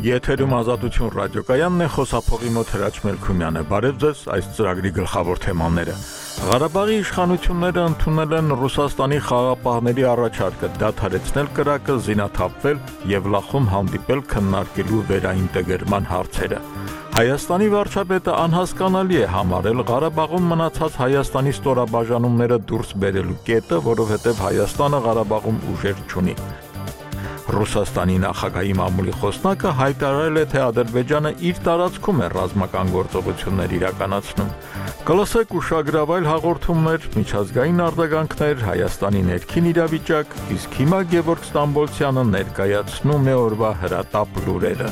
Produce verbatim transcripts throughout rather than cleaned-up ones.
Եթերում Ազատություն ռադիոկայանն է, խոսափողի մոտ Հրաչ Մելքումյանը։ Բարև ձեզ, այս ծրագրի գլխավոր թեմաները։ Ղարաբաղի իշխանությունները ընդունել են Ռուսաստանի խաղաղապահների առաջարկը դադարեցնել կրակը, զինաթափվել եւ Լախում հանդիպել քննարկելու վերաինտեգրման հարցերը։ Հայաստանի վարչապետը անհասկանալի է համարել Ղարաբաղում մնացած Հայաստանի ստորաբաժանումները դուրս բերելու կետը, որովհետև Հայաստանը Ղարաբաղում ուժեր չունի։ Ռուսաստանի նախագահի մամուլի խոսնակը հայտարարել է, թե Ադրբեջանը իր տարածքում է ռազմական գործողություններ իրականացնում։ Կլսեք ուշագրավայր հաղորդումներ, միջազգային արձագանքներ, Հայաստանի ներքին իրավիճակ, իսկ հիմա Գևորգ Ստամբոլցյանը ներկայացնում է օրվա հրատապ լուրերը։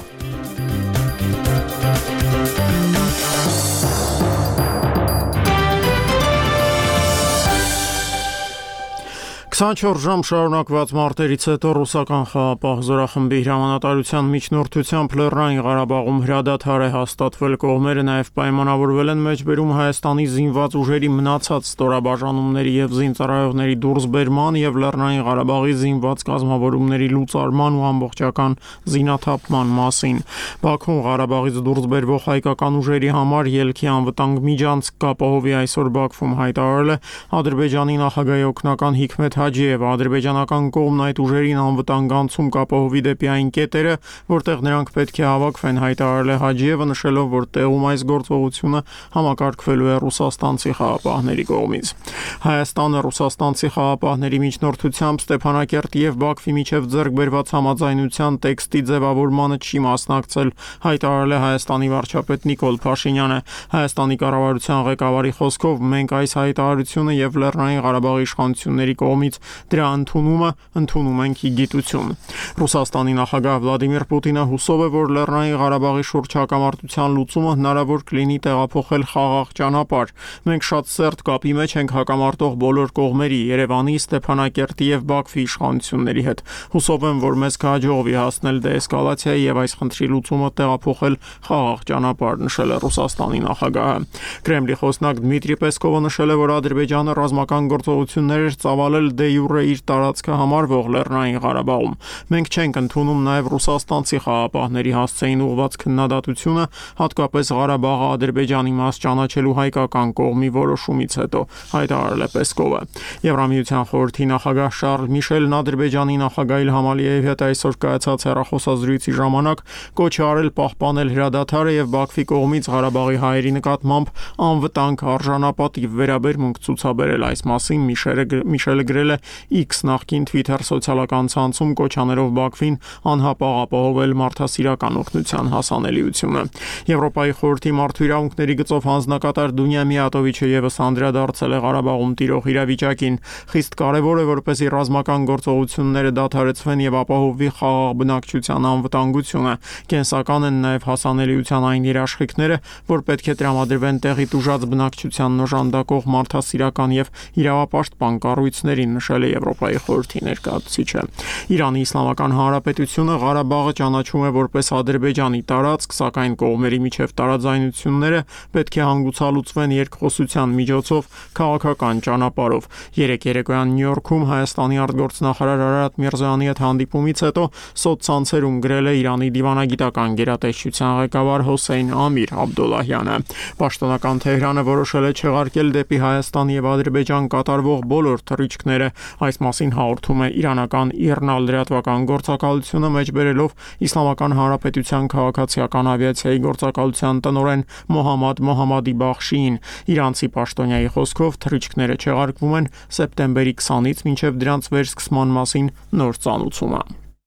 քսանչորս ժամ շարունակված մարտերից հետո ռուսական խաղաղապահ զորախմբի հրամանատարության միջնորդությամբ Լեռնային Ղարաբաղում հրադադար է հաստատվել, կողմերը նաև պայմանավորվել են մեջբերում Հայաստանի զինված ուժերի մնացած ստորաբաժանումների եւ զինծառայողների դուրսբերման եւ Լեռնային Ղարաբաղի զինված կազմավորումների լուծարման ու ամբողջական զինաթափման մասին։ Բաքուն Ղարաբաղից դուրսբերվող հայկական ուժերի համար ելքի անվտանգ միջանցք կապահովի այսօր Բաքվում հայտարարել է Ադրբեջանի նախագահի օգնական Հիքմետ Հաջիևը։ Ադրբեջանական կողմն այդ ուժերին անվտանգ անցում կապահովի դեպի այն կետերը, որտեղ նրանք պետք է հավաքվեն, հայտարարել է Հաջիևը, նշելով, որ տեղում այս գործողությունը համակարգվելու է ռուսաստանցի խաղաղապահների կողմից։ Հայաստանը ռուսաստանցի խաղաղապահների միջնորդությամբ Ստեփանակերտ եւ Բաքվի միջև ձեռք բերված համաձայնության տեքստի ձևավորմանը չի մասնակցել, հայտարարել է Հայաստանի վարչապետ Նիկոլ Փաշինյանը։ Հայաստանի կառավարության ղեկավարի խոսքով մենք այս հայտարարությունը եւ Լեռնային Ղարաբաղի իշխանությունների կողմից դրա ընդունումը ընդունում ենք ի գիտություն։ Ռուսաստանի նախագահ Վլադիմիր Պուտինը հուսով է, որ Լեռնային Ղարաբաղի շուրջ հակամարտության լուծումը հնարավոր կլինի տեղափոխել խաղաղ ճանապարհ։ Մենք շատ սերտ կապի մեջ ենք հակամարտող բոլոր կողմերի՝ Երևանի, Ստեփանակերտի եւ Բաքվի իշխանությունների հետ։ Հուսով եմ, որ մեզ կհաջողվի հասնել դեէսկալացիայի եւ այս խնդրի լուծումը տեղափոխել խաղաղ ճանապարհ, նշել է Ռուսաստանի նախագահը։ Կրեմլի խոսնակ Դմիտրի Պեսկովը նշել է, որ Ադրբեջանը ռազմական գործողություններ էր ծավալել դե յուրե իր տարածքը համարվող Լեռնային Ղարաբաղում։ Մենք չենք ընդունում նաև ռուսաստանցի խաղաղապահների հասցեին ուղղված քննադատությունը, հատկապես Ղարաբաղը Ադրբեջանի մաս ճանաչելու հայկական կողմի որոշումից հետո, հայտարարել է Պեսկովը։ Եվրամիության խորհրդի նախագահ Շարլ Միշելն Ադրբեջանի նախագահ Իլհամ Ալիևի հետ այսօր կայացած հեռախոսազրույցի ժամանակ կոչ է արել պահպանել հրադադարը եւ Բաքվի կողմից Ղարաբաղի հայերի նկատմամբ անվտանգ արժանապատիվ վերաբերմունք ցուցաբերել։ Այս մասին Միշելը գրել է X նախկին Twitter սոցիալական ցանցում կոչաներով Բաքվին անհապաղ ապահովել մարդասիրական օգնության հասանելիությունը։ Եվրոպայի խորհրդի մարդու իրավունքների գծով հանձնակատար Դունյա Միատովիչը եւս անդրադարձել է Ղարաբաղում տիրող իրավիճակին։ Խիստ կարևոր է, որպեսզի ռազմական գործողությունները դադարեցվեն եւ ապահովվի խաղաղ բնակչության անվտանգությունը։ Կենսական են նաեւ հասանելիության այն երաշխիքները, որ պետք է տրամադրվեն տեղի տուժած բնակչությանն օժանդակող մարդասիրական եւ իրավապաշտպան կառույցներին, նշել է Եվրոպայի խորհրդի ներկայացուցիչը։ Իրանի Իսլամական Հանրապետությունը Ղարաբաղը ճանաչում է որպես Ադրբեջանի տարածք, սակայն կողմերի միջև տարաձայնությունները պետք է հանգուցալուծվեն երկխոսության միջոցով քաղաքական ճանապարհով։ Երեկ երեկոյան Նյու Յորքում Հայաստանի արտգործնախարար Արարատ Միրզոյանի հետ հանդիպումից հետո սոցցանցերում գրել է Իրանի դիվանագիտական գերատեսչության ղեկավար Հոսեյն Ամիր Աբդոլլահյանը։ Պաշտոնական Թեհրանը որոշել է չեղարկել դեպի Հայաստան եւ Ադրբեջան կատարվող բոլոր թռիչքները։ Այս մասին հաղորդում է իրանական Իրնալ լրատվական գործակալությունը, մեջբերելով Իսլամական Հանրապետության քաղաքացիական ավիացիայի գործակալության տնօրեն Մոհամմադ Մոհամմադի Բախշիին։ Իրանցի պաշտոնյայի խոսքով թռիչքները չեղարկվում են սեպտեմբերի քսանից մինչև դրանց վերսկսման մասին նոր ծանուցումը։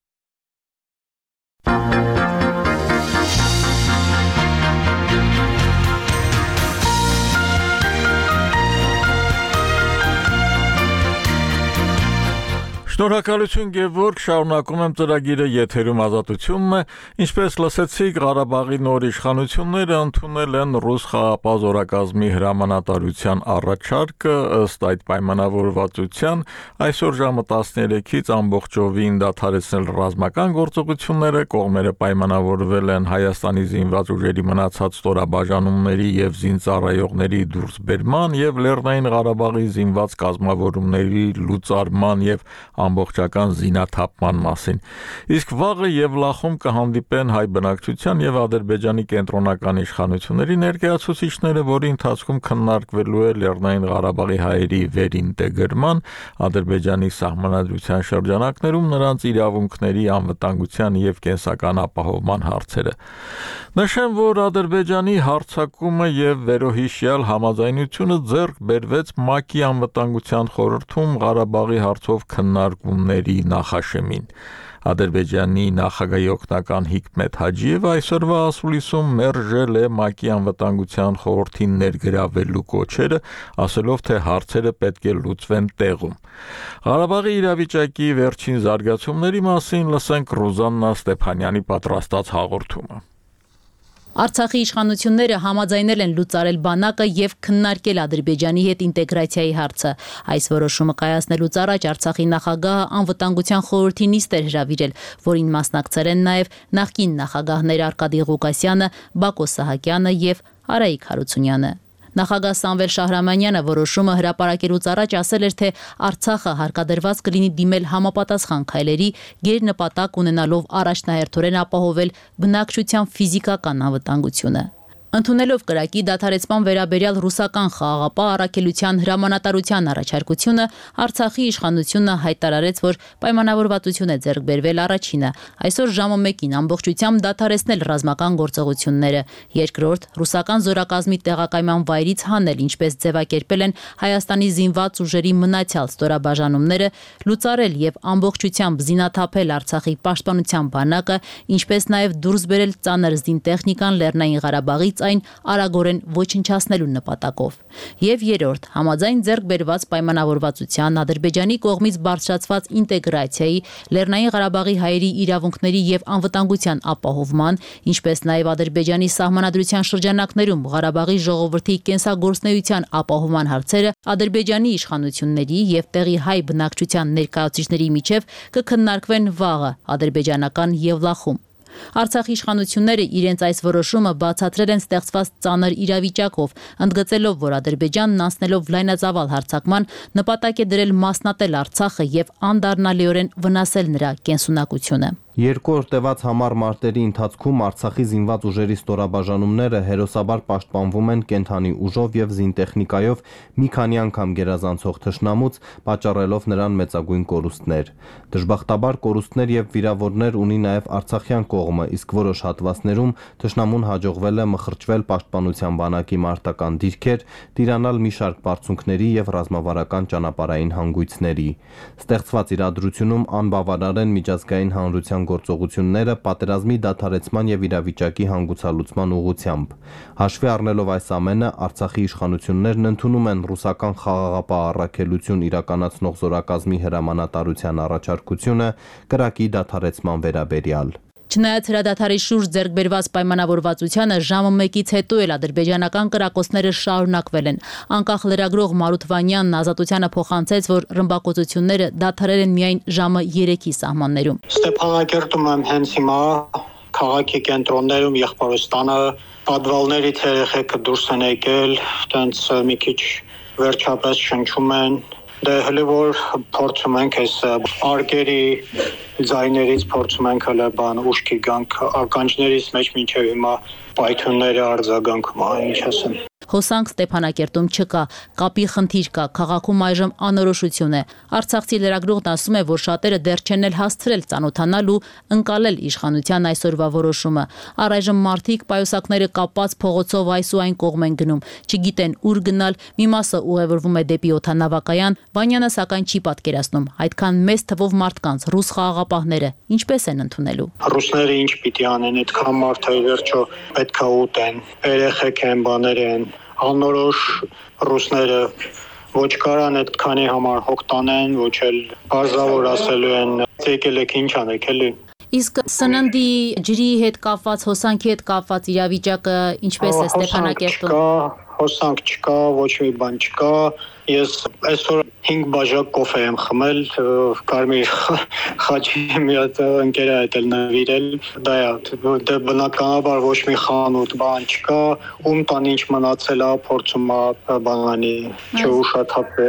Շնորհակալություն Գևորգ, շարունակում եմ ծրագիրը, եթերում Ազատությունն է։ Ինչպես լսեցիք, Ղարաբաղի նոր իշխանությունները ընդունել են ռուս խաղաղապահ զորակազմի հրամանատարության առաջարկը, ըստ այդ պայմանավորվածության այսօր ժամը տասներեքից ամբողջովին դադարեցնել ռազմական գործողությունները, կողմերը պայմանավորվել են Հայաստանի զինված ուժերի մնացած ստորաբաժանումների եւ զինծառայողների դուրսբերման եւ Լեռնային Ղարաբաղի զինված կազմավորումների լուծարման եւ ամբողջական զինաթափման մասին։ Իսկ վաղը Եվլախում կհանդիպեն հայ բնակչության եւ Ադրբեջանի կենտրոնական իշխանությունների ներկայացուցիչները, որի ընթացքում քննարկվելու է Լեռնային Ղարաբաղի հայերի վերինտեգրման, Ադրբեջանի սահմանադրության շրջանակներում նրանց իրավունքների, անվտանգության եւ կենսական ապահովման հարցերը։ Նշեմ, որ Ադրբեջանի հարձակումը եւ վերոհիշյալ համաձայնությունը ձեռք բերվեց ՄԱԿ-ի անվտանգության խորհրդում Ղարաբաղի հարցով քննարկումների նախաշեմին։ Ադրբեջանի նախագահի օգնական Հիկմետ Հաջիևը այսօրվա ասուլիսում մերժել է ՄԱԿ-ի անվտանգության խորհրդին ներգրավելու կոչերը, ասելով, թե հարցերը պետք է լուծվեն տեղում։ Ղարաբաղի իրավիճակի վերջին զարգացումների մասին լսենք Ռուզաննա Ստեփանյանի պատրաստած հաղորդումը։ Արցախի իշխանությունները համաձայնել են լուծարել բանակը եւ քննարկել Ադրբեջանի հետ ինտեգրացիայի հարցը։ Այս որոշումը կայացնելուց առաջ Արցախի նախագահը անվտանգության խորհրդի նիստ էր հրավիրել, որին մասնակցել են նաեւ նախկին նախագահներ Արկադի Ղուկասյանը, Բակո Սահակյանը եւ Արայիկ Հարությունյանը։ Նախագահ Սամվել Շահրամանյանը որոշումը հրապարակելուց առաջ ասել էր, թե Արցախը հարկադրված կլինի դիմել համապատասխան քայլերի, գերնպատակ ունենալով առաջնահերթորեն ապահովել բնակչության ֆիզիկական անվտանգությունը։ Ընդունելով կրակի դադարեցման վերաբերյալ ռուսական խաղաղապահ առաքելության հրամանատարության առաջարկությունը, Արցախի իշխանությունը հայտարարեց, որ պայմանավորվածություն է ձեռք բերվել առաջինը, այսօր ժամը մեկին ամբողջությամբ դադարեցնել ռազմական գործողությունները, երկրորդ ռուսական զորակազմի տեղակայման վայրից հանել, ինչպես ձևակերպել են Հայաստանի զինված ուժերի մնացյալ ստորաբաժանումները, լուծարել եւ ամբողջությամբ զինաթափել Արցախի պաշտպանության բանակը, ինչպես նաեւ դուրս բերել ծանր զինտեխնիկան Լեռնային Ղարաբաղից այն արագորեն ոչնչացնելու նպատակով։ Եվ երրորդ, համաձայն ձեռք բերված պայմանավորվածության Ադրբեջանի կողմից բարձրացված ինտեգրացիայի, Լեռնային Ղարաբաղի հայերի իրավունքների եւ անվտանգության ապահովման, ինչպես նաեւ Ադրբեջանի սահմանադրության շրջանակներում Ղարաբաղի ժողովրդի կենսագործնեության ապահովման հարցերը Ադրբեջանի իշխանությունների եւ տեղի հայ բնակչության ներկայացուցիչների միջև կքննարկվեն վաղը ադրբեջանական Եվլախում։ Արցախի իշխանությունները իրենց այս որոշումը բացատրել են ստեղծված ծանր իրավիճակով, ընդգծելով, որ Ադրբեջանն անցնելով լայնածավալ հարձակման նպատակ է դրել մասնատել Արցախը եւ անդառնալիորեն վնասել նրա կենսունակությունը։ Երկու օր տևած համառ մարտերի ընթացքում Արցախի զինված ուժերի ստորաբաժանումները հերոսաբար պաշտպանվում են կենթանի ուժով եւ զինտեխնիկայով մի քանի անգամ գերազանցող թշնամուց, պատճառելով նրան մեծագույն կորուստներ։ Դժբախտաբար կորուստներ եւ վիրավորներ ունի նաեւ արցախյան կողմը, իսկ որոշ հատվածներում թշնամուն հաջողվել է մխրճվել պաշտպանության բանակի մարտական դիրքեր, տիրանալ մի շարք բարձունքների եւ ռազմավարական ճանապարհային հանգույցների։ Ստեղծված իրադրությունում անբավարար են միջազգային հանրության գործողությունները պատերազմի դադարեցման եւ իրավիճակի հանգուցալուծման ուղղությամբ։ Հաշվի առնելով այս ամենը, Արցախի իշխանություններն ընդունում են ռուսական խաղաղապահ առաքելություն իրականացնող զորակազմի հրամանատարության առաջարկությունը կրակի դադարեցման վերաբերյալ։ Չնայած հրադադարի շուրջ ձեռք բերված պայմանավորվածությանը ժամը մեկից հետո էլ ադրբեջանական կրակոցները շարունակվել են։ Անկախ լրագրող Մարութ Վանյանն Ազատությանը փոխանցեց, որ ռմբակոծությունները դադարել են միայն ժամը երեքի սահմաններում։ Ստեփանակերտում եմ հենց հիմա քաղաքի կենտրոններում Եղբորստանը պատվալներից երեխեքը դուրս են եկել, տենց մի քիչ վերջապես շնչում են։ Դե հələ որ փորձում ենք այս արգերի ձայներից փորձում ենք հələ բան ուշքի գանք ականջներից մեջ մինչև հիմա պայթյունները արձագանքում, ինչ ասեմ։ Հոսանք Ստեփանակերտում չկա, կապի խնդիր կա, քաղաքում այժմ անորոշություն է։ Արցախցի լրագրողն ասում է, որ շատերը դեռ չեն էլ հասցրել ծանոթանալ ու ընկալել իշխանության այսօրվա որոշումը։ Առայժմ մարդիկ պայուսակները կապած փողոցով այս ու այն կողմ են գնում, չգիտեն ուր գնալ, մի մասը ուղևորվում է դեպի օդանավակայան, Վանյանը սակայն չի պատկերացնում, այդքան մեծ թվով մարդկանց ռուս խաղաղապահները ինչպես են ընդունելու։ Ռուսները ինչ պիտի անեն, այդքան մարդը վերջո պետք է ուտեն, երեխեք են, բաներ են, անորոշ ռուսները ոչ կարան այդքանի համար հոգ տանեն, ոչ էլ բարձավոր ասելու են, եկել եք ինչ անեք էլի։ Իսկ սննդի ջրի հետ կապված, հոսանքի հետ կապված իրավիճակը ինչպես է Ստեփանակերտում։ Հոսանք չկա, ոչ մի բան չկա։ Ես այսօր հինգ բաժակ կոֆե եմ խմել, կարմիր խաչի մի հատ ընկեր է այդել նվիրել, դա է, դե բնականաբար ոչ մի խանութ բան չկա, ում տան ինչ մնացել է, փորձում է բանանի չուշաթափել է։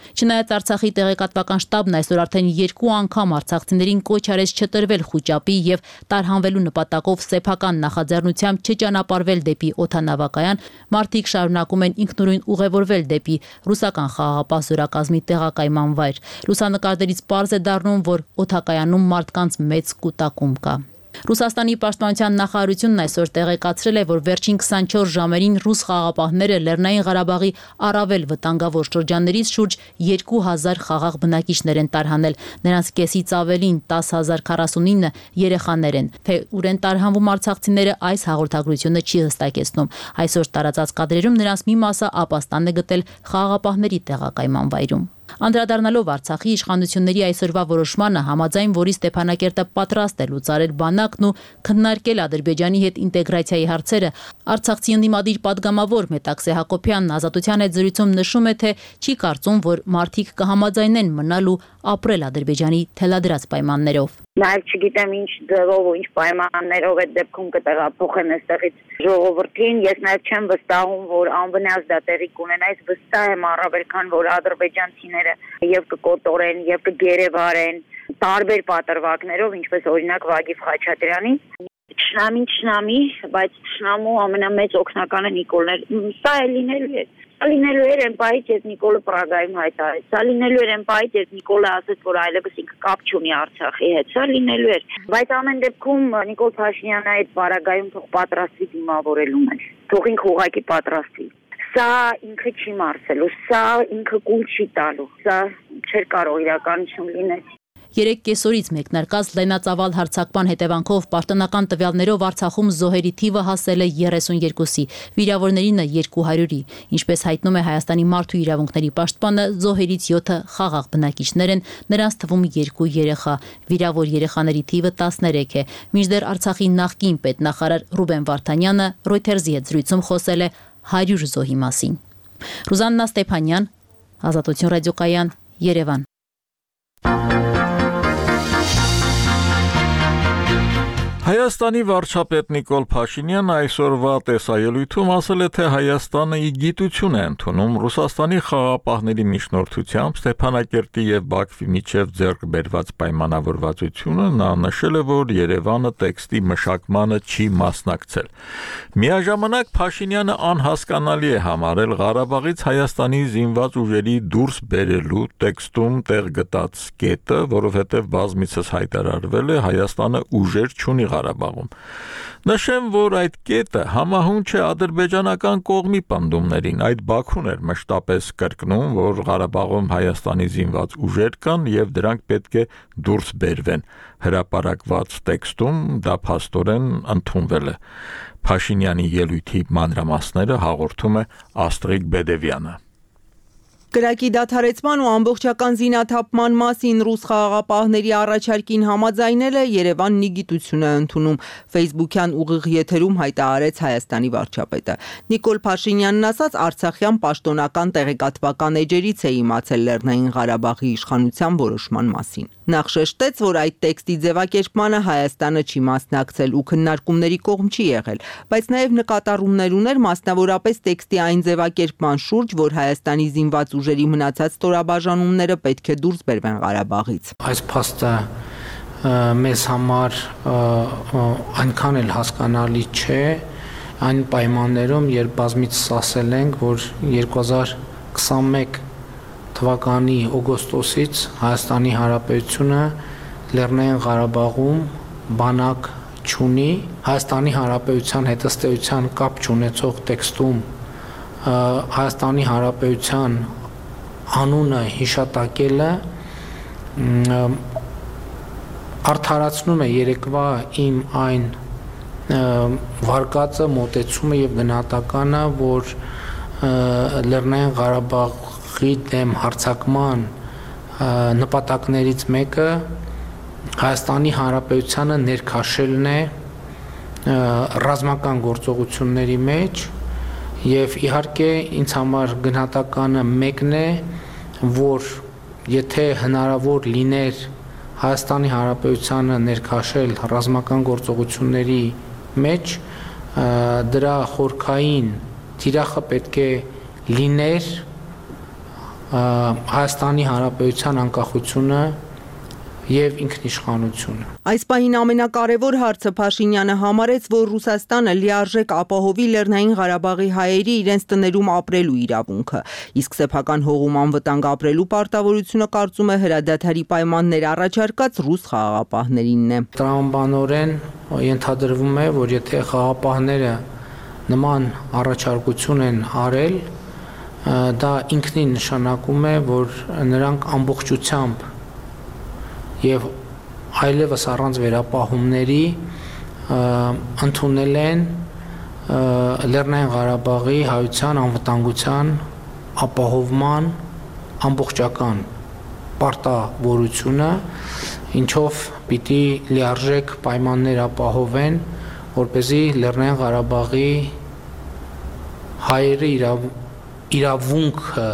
Չնայած Արցախի տեղեկատվական շտաբն այսօր արդեն երկու անգամ արցախցիներին կոչ արեց չտրվել խուճապի եւ տարհանվելու նպատակով սեփական նախաձեռնությամբ չճանապարհվել դեպի օդանավակայան, մարդիկ շարունակում են ինքնուրույն ուղևորվել դեպի ռուսական խաղաղապահ զորակազմի տեղակայման վայր։ Լուսանկարներից պարզ է դառնում, որ օդակայանում մարդկանց մեծ կուտակում կա։ Ռուսաստանի պաշտպանության նախարարությունն այսօր տեղեկացրել է, որ վերջին քսանչորս ժամերին ռուս խաղաղապահները Լեռնային Ղարաբաղի առավել վտանգավոր շրջաններից շուրջ երկու հազար խաղաղ բնակիչներ են տարհանել։ Նրանց կեսից ավելին տասը հազար քառասունինը երեխաներ են։ Թե ուր են տարհանվում արցախցիները, այս հաղորդագրությունը չի հստակեցնում։ Այսօր տարածած կադրերում նրանց մի մասը ապաստան է գտել խաղաղապահների տեղակայման վայրում։ Անդրադառնալով Արցախի իշխանությունների այսօրվա որոշմանը, համաձայն որի Ստեփանակերտը պատրաստ է լուծարել բանակն ու քննարկել Ադրբեջանի հետ ինտեգրացիայի հարցերը, Արցախցի ընդդիմադիր падգամավոր Մետաքսե Հակոբյանն Ազատության հետ զրույցում նշում է, թե չի կարծում, որ մարդիկ կհամաձայնեն մնալ ու ապրել Ադրբեջանի թելադրած պայմաններով։ Նաև չգիտեմ ինչ ձևով ու ինչ պայմաններով այդ դեպքում կտեղափոխեն այստեղից ժողովրդին։ Ես նաև չեմ վստահում, որ անվնաս դա տեղի կունենա, ես վստահ եմ առավել քան որ ադրբեջանցիները եւ կկոտորեն եւ կգերեվարեն տարբեր պատրվակներով, ինչպես օրինակ Վագիվ Խաչատրյանի։ Չնամին չնամի, բայց չնամու ամենամեծ օգնականը Նիկոլն էր։ Սա է լինելու է։ Սա լինելու էր այն պահից, երբ Նիկոլը Պրագայում հայտարարեց։ Սա լինելու էր այն պահից, երբ Նիկոլը ասաց, որ այլևս ինքը կապ չունի Արցախի հետ։ Սա լինելու էր։ Բայց ամեն դեպքում Նիկոլ Փաշինյանը այդ Պարագայում թող պատրաստվի դիմավորելու մեզ։ Թող ինքը ուղղակի պատրաստվի։ Սա ինքը չի մարսելու, սա ինքը կուլ չի տալու։ Սա չէր կարող իրականություն լինել։ Երեք կեսօրից մեկնարկած լայնածավալ հարձակման հետևանքով պաշտոնական տվյալներով Արցախում զոհերի թիվը հասել է երեսունյոթի, վիրավորներինը երկու հարյուրի։ Ինչպես հայտնում է Հայաստանի մարդու իրավունքների պաշտպանը, զոհերից յոթը խաղաղ բնակիչներ են, նրանց թվում երկու երեխա, վիրավոր երեխաների թիվը տասներեք է։ Մինչդեռ Արցախի նախկին պետնախարար Ռուբեն Վարդանյանը Reuters-ի հետ զրույցում խոսել է հարյուր զոհի մասին։ Ռուզաննա Ստեփանյան, Ազատություն ռադիոկայան, Երևան։ Հայաստանի վարչապետ Նիկոլ Փաշինյանը այսօրվա տեսայելույթում ասել է, թե Հայաստանը ի գիտություն է ընդունում Ռուսաստանի խաղաղապահների միջնորդությամբ Ստեփանակերտի եւ Բաքվի միջև ձեռք բերված պայմանավորվածությունը։ Նա նշել է, որ Երևանը տեքստի մշակմանը չի մասնակցել։ Միաժամանակ Փաշինյանը անհասկանալի է համարել Ղարաբաղից Հայաստանի զինված ուժերի դուրս բերելու տեքստում տեղ գտած կետը, որովհետեւ բազմիցս հայտարարվել է Հայաստանը ուժեր չունի Ղարաբաղում։ Նշեմ, որ այդ կետը համահունչ է ադրբեջանական կողմի պնդումներին, այդ Բաքուն էր մշտապես կրկնում, որ Ղարաբաղում Հայաստանի զինված ուժեր կան եւ դրանք պետք է դուրս բերվեն։ Հրապարակված տեքստում դա փաստորեն ընդունվել է։ Փաշինյանի ելույթի մանրամասները հաղորդում է Աստրիկ Բեդևյանը։ Կրակի դադարեցման ու ամբողջական զինաթափման մասին ռուս խաղաղապահների առաջարկին համաձայնելը Երևանն ի գիտություն է ընդունում, Facebook-յան ուղիղ եթերում հայտարարեց Հայաստանի վարչապետը։ Նիկոլ Փաշինյանն ասաց, արցախյան պաշտոնական տեղեկատվական էջերից է իմացել Լեռնային Ղարաբաղի իշխանության որոշման մասին։ Նախ շեշտեց, որ այդ տեքստի ձևակերպմանը Հայաստանը չի մասնակցել ու քննարկումների կողմ չի եղել, բայց նաև նկատառումներ ուներ մասնավորապես տեքստի այն ձևակերպման շուրջ, որ Հայաստանի զինված ուժերի մնացած ստորաբաժանումները պետք է դուրս բերվեն Ղարաբաղից։ Այս փաստը մեզ համար այնքան էլ հասկանալի չէ, այն պայմաններում, երբ բազմիցս ասել ենք, որ երկու հազար քսանմեկ թվականի օգոստոսից Հայաստանի Հանրապետությունը Լեռնային Ղարաբաղում բանակ չունի, Հայաստանի Հանրապետության հետ ըստ էության կապ չունեցող տեքստում Հայաստանի Հանրապետության անունը հիշատակելը արդարացնում է երեկվա իմ այն վարկածը, մոտեցումը եւ գնահատականը, որ Լեռնային Ղարաբաղի դեմ հարձակման նպատակներից մեկը Հայաստանի Հանրապետությանը ներքաշելն է ռազմական գործողությունների մեջ եւ իհարկե ինձ համար գնահատականը մեկն է, որ եթե հնարավոր լիներ Հայաստանի Հանրապետությանը ներքաշել ռազմական գործողությունների մեջ, դրա խորքային թիրախը պետք է լիներ Հայաստանի Հանրապետության անկախությունը եւ ինքնիշխանությունը։ Այս պահին ամենակարևոր հարցը Փաշինյանը համարեց, որ Ռուսաստանը լիարժեք ապահովի Լեռնային Ղարաբաղի հայերի իրենց տներում ապրելու իրավունքը, իսկ սեփական հողում անվտանգ ապրելու պարտավորությունը կարծում է հրադադարի պայմաններ առաջարկած ռուս խաղաղապահներինն է։ Տրամաբանորեն ենթադրվում է, որ եթե խաղաղապահները նման առաջարկություն են արել, դա ինքնին նշանակում է, որ նրանք ամբողջությամբ եւ այլևս առանց վերապահումների ընդունել են Լեռնային Ղարաբաղի հայության անվտանգության ապահովման ամբողջական պարտավորությունը, ինչով պիտի լիարժեք պայմաններ ապահովեն, որպեսզի Լեռնային Ղարաբաղի հայերի իրավ, իրավունքը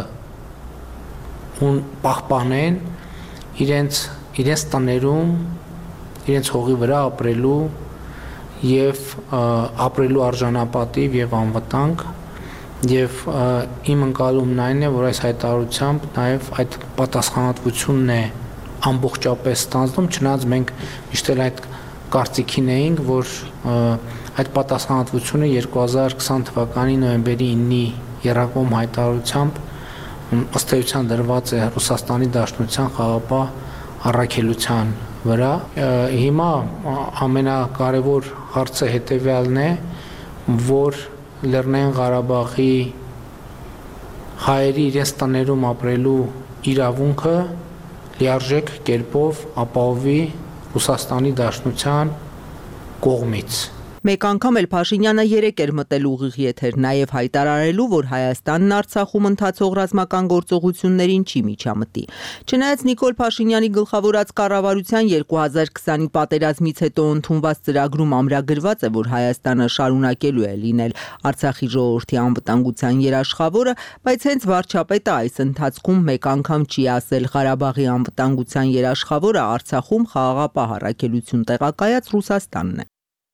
պահպանեն իրենց իրենց տներում, իրենց հողի վրա ապրելու եւ ապրելու արժանապատիվ եւ անվտանգ եւ իմ ընկալումն այն է, որ այս հայտարարությամբ նաեւ այդ պատասխանատվությունն է ամբողջապես ստանձնում, չնայած մենք միշտ էլ այդ կարծիքին էինք, որ այդ պատասխանատվությունը երկու հազար քսան թվականի նոյեմբերի ինի երակոմ հայտարարությամբ ըստ էության դրված է Ռուսաստանի Դաշնության խաղաղապահ առաքելության վրա։ Հիմա ամենակարևոր հարցը հետևյալն է, որ Լեռնային Ղարաբաղի հայերի իրենց տներում ապրելու իրավունքը լիարժեք կերպով ապահովի Ռուսաստանի Դաշնության կողմից։ Մեկ անգամ էլ Փաշինյանը երեկ էր մտել ուղիղ եթեր, նաև հայտարարելու, որ Հայաստանն Արցախում ընթացող ռազմական գործողություններին չի միջամտի։ Չնայած Նիկոլ Փաշինյանի գլխավորած կառավարության երկու հազար քսանի պատերազմից հետո ընդունված ծրագրում ամրագրված է, որ Հայաստանը շարունակելու է լինել Արցախի ժողովրդի անվտանգության երաշխավորը, բայց հենց վարչապետը այս ընթացքում մեկ անգամ չի ասել Ղարաբաղի անվտանգության երաշխավորը Արցախում խաղաղապահ առաքելություն տեղակայած Ռուսաստանն է։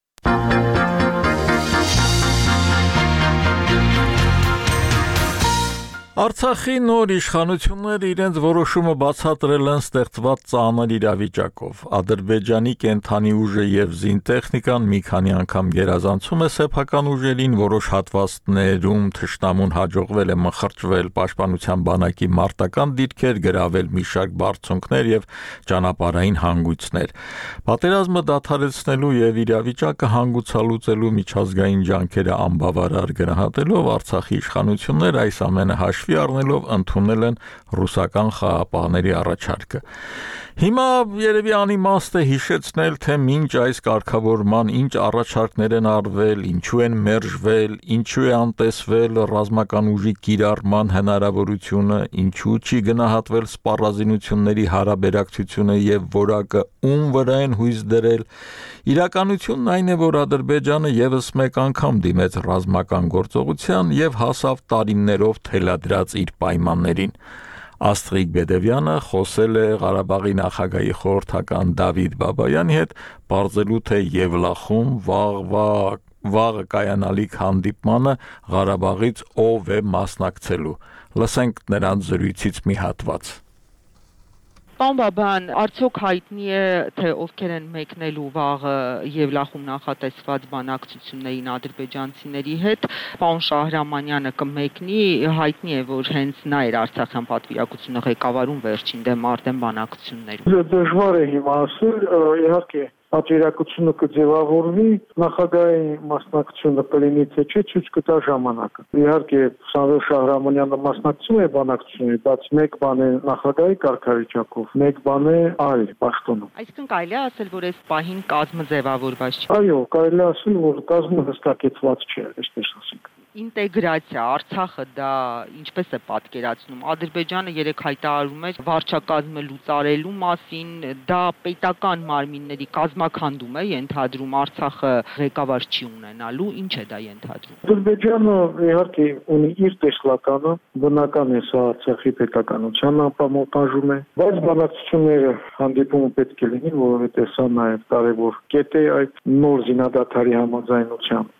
Արցախի նոր իշխանությունները իրենց որոշումը բացատրել են ստեղծված ծանր իրավիճակով։ Ադրբեջանի կենթանի ուժը եւ զինտեխնիկան մի քանի անգամ գերազանցում է սեփական ուժերին, որոշ հատվածներում թշնամուն հաջողվել է մխրճվել պաշտպանության բանակի մարտական դիրքեր, գրավել մի շարք բարձունքներ եւ ճանապարհային հանգույցներ։ Պատերազմը դադարեցնելու եւ իրավիճակը հանգուցալուծելու միջազգային ջանքերը անբավարար գնահատելով Արցախի իշխանությունները այս ամենը հաշվի առնելով ընդունել են ռուսական խաղաղապահների առաջարկը։ Հիմա երևի անիմաստ է հիշեցնել, թե մինչ այս կարգավորման ինչ առաջարկներ են արվել, ինչու են մերժվել, ինչու է անտեսվել ռազմական ուժի կիրառման հնարավորությունը, ինչու չի գնահատվել սպառազինությունների հարաբերակցությունը եւ որակը ում վրա են հույս դրել։ Իրականությունն այն է, որ Ադրբեջանը եւս մեկ անգամ դիմեց ռազմական գործողության եւ հասավ տարիներով թելադրած իր պայմաններին։ Աստղիկ Բեդևյանը խոսել է Ղարաբաղի նախագահի խորհրդական Դավիթ Բաբայանի հետ, բարձելու թե Եվլախում վաղվա վաղը կայանալիք հանդիպմանը Ղարաբաղից ով է մասնակցելու։ Լսենք նրանց զրույցից մի հատված։ Պարոն Բաբան, արդյոք հայտնի է, թե ովքեր են մեկնելու վաղը Եվլախում նախատեսված բանակցություններին ադրբեջանցիների հետ։ Պարոն Շահրամանյանը կմեկնի, հայտնի է, որ հենց նա էր Արցախյան պատվիրակությունը ղեկավարում վերջին դեմ արդեն բանակցություններում։ Դժվար է հիմա ասել, իհարկե պատվիրակությունը կձևավորվի, նախագահի մասնակցությունը կլինի թե չէ, ցույց կտա ժամանակը։ Իհարկե Սամվել Շահրամանյանը մասնակցում է բանակցություններին, բայց մեկ բան է նախագահի կարգավիճակով, մեկ բան է այլ պաշտոնում։ Այսինքն կարելի է ասել, որ այս պահին կազմը ձևավորված չէ։ Այո, կարելի է ասել, որ կազմը հստակեցված չէ, այսպես ասենք։ Ինտեգրացիա, Արցախը դա ինչպես է պատկերացնում։ Ադրբեջանը երեք հայտարարում էր վարչակազմը լուծարելու մասին, դա պետական մարմինների կազմաքանդում է ենթադրում, Արցախը ղեկավար չի ունենալու, ինչ է դա ենթադրում։ Ադրբեջանը իհարկե ունի իր տեսլականը, բնական է սա Արցախի պետականության ապամոտաժում է, բայց բանակցությունները հանդիպումը պետք է լինի, որովհետև սա նաև կարևոր կետ է այդ նոր զինադադարի համաձայնության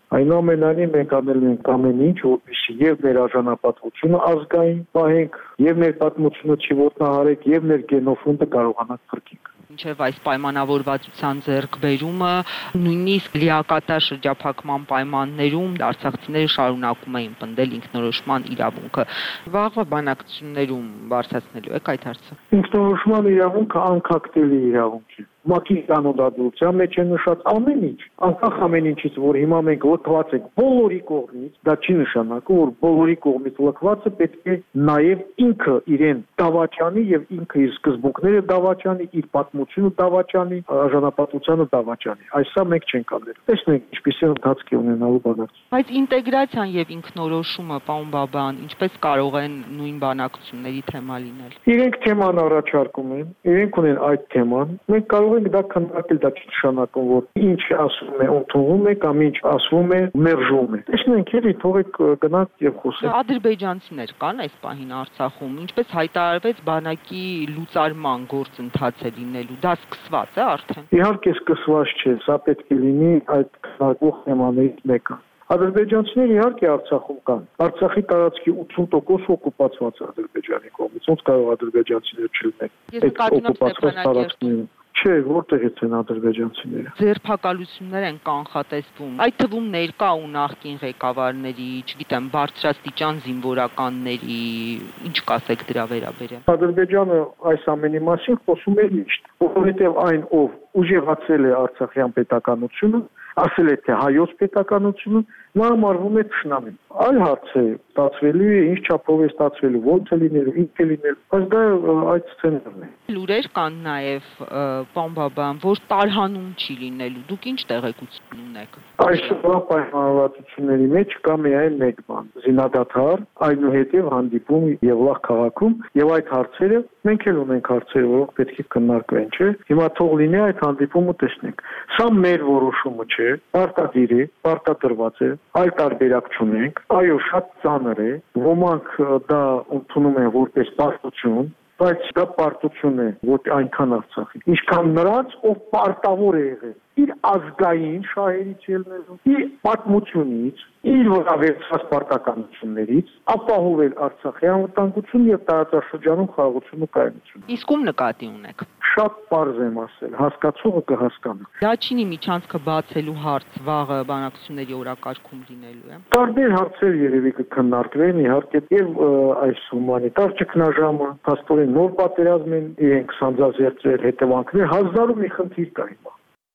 Այնուամենայնիվ մենք անել ենք ամեն ինչ, որպեսզի եւ մեր արժանապատվությունը ազգային պահենք, եւ մեր պատմությունը չի ոտնահարենք, եւ մեր գենոֆոնդը կարողանանք փրկենք։ Մինչև այս պայմանավորվածության ձեռքբերումը նույնիսկ լիակատար շրջափակման պայմաններում արցախցիները շարունակում էին պնդել ինքնորոշման իրավունքը։ Վաղվա բանակցություններում բարձրացնելու եք այդ հարցը։ Ինքնորոշման իրավունքը անկախտելի իրավունք է։ ՄԱԿ-ի կանոնադրության մեջ է նշած ամեն ինչ, անկախ ամեն ինչից, որ հիմա մենք լքված ենք բոլորի կողմից, դա չի նշանակում, որ բոլորի կողմից լքվածը պետք է նաև ինքը իրեն դավաճանի եւ ինքը իր սկզբունքները դավաճանի, իր պատմությունը դավաճանի, արժանապատվությունը դավաճանի։ Այսա մենք չենք անել։ Տեսնենք ինչպիսի ընթացք է ունենալու բանակցությունը։ Բայց ինտեգրացիան եւ ինքնորոշումը, պարոն Բաբան, ինչպես կարող են նույն բանակցությունների թեմա լինել։ Իրենք թեման առաջարկում են, իրենք ունեն այդ թեման, մենք կարող ենք դա քննարկել, դա չի նշանակում, որ ինչ ասում է ընդունվում է կամ ինչ ասվում է մերժվում է։ Տեսնենք, էլի թողեք գնանք եւ խոսենք։ Ադրբեջանցիներ կան այս պահին Արցախում, ինչպես հայտարարվեց բանակի լուծարման գործընթաց է լինելու, դա սկսված է արդեն։ Իհարկե սկսված չէ, սա պետք է լինի այդ քննարկող թեմաներից մեկը։ Ադրբեջանցիները իհարկե Արցախում կան։ Արցախի տարածքի ութսուն տոկոսը օկուպացված է Ադրբեջանի կողմից։ Ոնց կարող ադրբեջանցիներ չլինեն։ Այդ օկուպացված տարածքներում։ Չէ, որտեղից են ադրբեջանցիները։ Ձերբակալություններ են կանխատեսվում։ Այդ թվում ներկա ու նախկին ղեկավարների, չգիտեմ, բարձրաստիճան զինվորականների, ինչ կասեք դրա վերաբերյալ։ Ադրբեջանը այս ամենի մասին խոսում է միշտ, որովհետև այն, ով ուժեղացել է Արցախյան պետականությունը, ասել է թե հայոց պետականությունը, նա համարվում է թշնամի։ Այլ հարց է, ստացվելու է, ինչ չափով է ստացվելու, ո՞նց է լինելու, ինչ է լինելու։ Բայց դա այդ սցենարն է։ Լուրեր կան նաև, պարոն Բաբան, որ տարհանում չի լինելու։ Դուք ինչ տեղեկություն ունեք։ Այսօրվա պայմանավորվածությունների մեջ կա միայն մեկ բան՝ զինադադար, այնուհետև հանդիպում Եվլախ քաղաքում, եւ այդ հարցերը մենք էլ ունենք հարցեր, որոնք պետք է քննարկվեն, չէ՞։ Հիմա թող լինի այդ հանդիպումը տեսնենք։ Սա մեր որոշումը չէ, պարտադիր է, պարտադրված է, այլ տարբերակ չունենք։ Այո, շատ ծանր է, ոմանք դա ընդունում են որպես պարտություն, բայց դա պարտություն է, ոչ այնքան Արցախի։ Ինչքան նրանց, ով պարտավոր է եղել իր ազգային շահերից ելնելու, իր պատմությունից, իր վրավերցած պարտականություններից, ապահովել Արցախի անվտանգություն եւ տարածաշրջանում խաղաղություն ու կայունություն։ Իսկ ում նկատի ունեք։ Շատ պարզ եմ ասել, հասկացողը կհասկանա։ Դաչինի միջանցքը բացելու հարց վաղը բանակցությունների օրակարգում լինելու է։ Տարբեր հարցեր երևի կքննարկվեն, իհարկե, եւ այս հումանիտար ճգնաժամը, փաստորեն նոր պատերազմ են իրենք սանձազերծել հետևանքներ, հազարով մի խնդիր կա հիմա։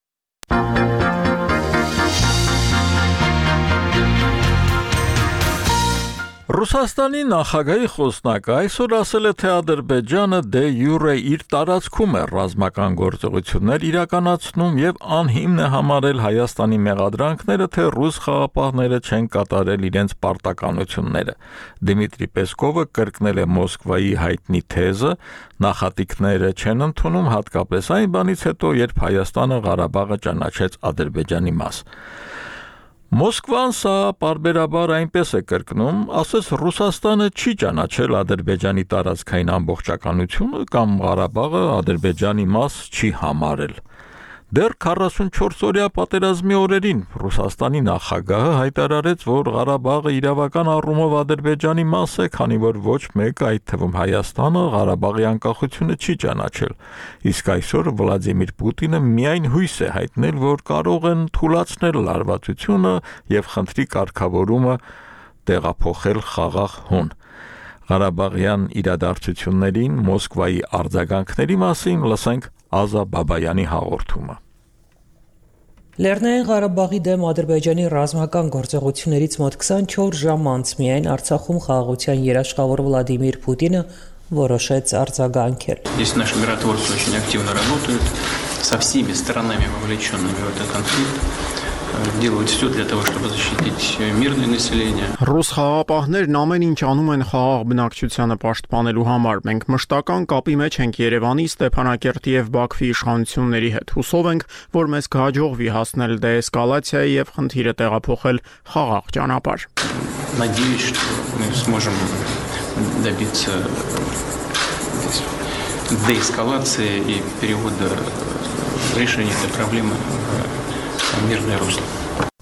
Ռուսաստանի նախագահի խոսնակը այսօր ասել է, թե Ադրբեջանը դե յուրե իր տարածքում է ռազմական գործողություններ իրականացնում եւ անհիմն է համարել Հայաստանի մեղադրանքները, թե ռուս խաղապահները չեն կատարել իրենց պարտականությունները։ Դիմիտրի Պեսկովը կրկնել է Մոսկվայի հայտնի թեզը, նախատինքները չեն ընդունում, հատկապես այն բանից հետո, երբ Հայաստանը Ղարաբաղը ճանաչեց Ադրբեջանի մաս։ Մոսկվան սա պարբերաբար այնպես է կրկնում, ասես Ռուսաստանը չի ճանաչել Ադրբեջանի տարածքային ամբողջականությունը կամ Ղարաբաղը Ադրբեջանի մաս չի համարել։ Դեռ քառասունչորս-օրյա պատերազմի օրերին Ռուսաստանի նախագահը հայտարարեց, որ Ղարաբաղը իրավական առումով Ադրբեջանի մաս է, քանի որ ոչ մեկը, այդ թվում Հայաստանը, Ղարաբաղի անկախությունը չի ճանաչել։ Իսկ այսօր Վլադիմիր Պուտինը միայն հույս է հայտնել, որ կարող են թուլացնել լարվածությունը եւ խնդրի կարգավորումը տեղափոխել խաղաղ հուն։ Ղարաբաղյան իրադարձություններին, Մոսկվայի արձագանքների մասին լսենք Ազա Բաբայանի հաղորդումը։ Լեռնային Ղարաբաղի դեմ Ադրբեջանի ռազմական գործողություններից մոտ քսանչորս ժամ անց միայն Արցախում խաղաղության երաշխավոր Վլադիմիր Պուտինը որոշեց արձագանքել։ Здесь наши миротворцы очень активно работают со всеми сторонами, вовлеченными в этот конфликт. Делают все для того, чтобы защитить мирное население. Ռուս խաղապահներն ամեն ինչ անում են խաղաղ բնակչությանը պաշտպանելու համար։ Մենք մշտական կապի մեջ ենք Երևանի, Ստեփանակերտի եւ Բաքվի իշխանությունների հետ։ Հուսով ենք, որ մեզ կհաջողվի հասնել դեէսկալացիայի եւ խնդիրը տեղափոխել խաղաղ ճանապարհ։ Надеюсь, что мы сможем добиться деэскалации и перевода решения этой проблемы в мирное русло.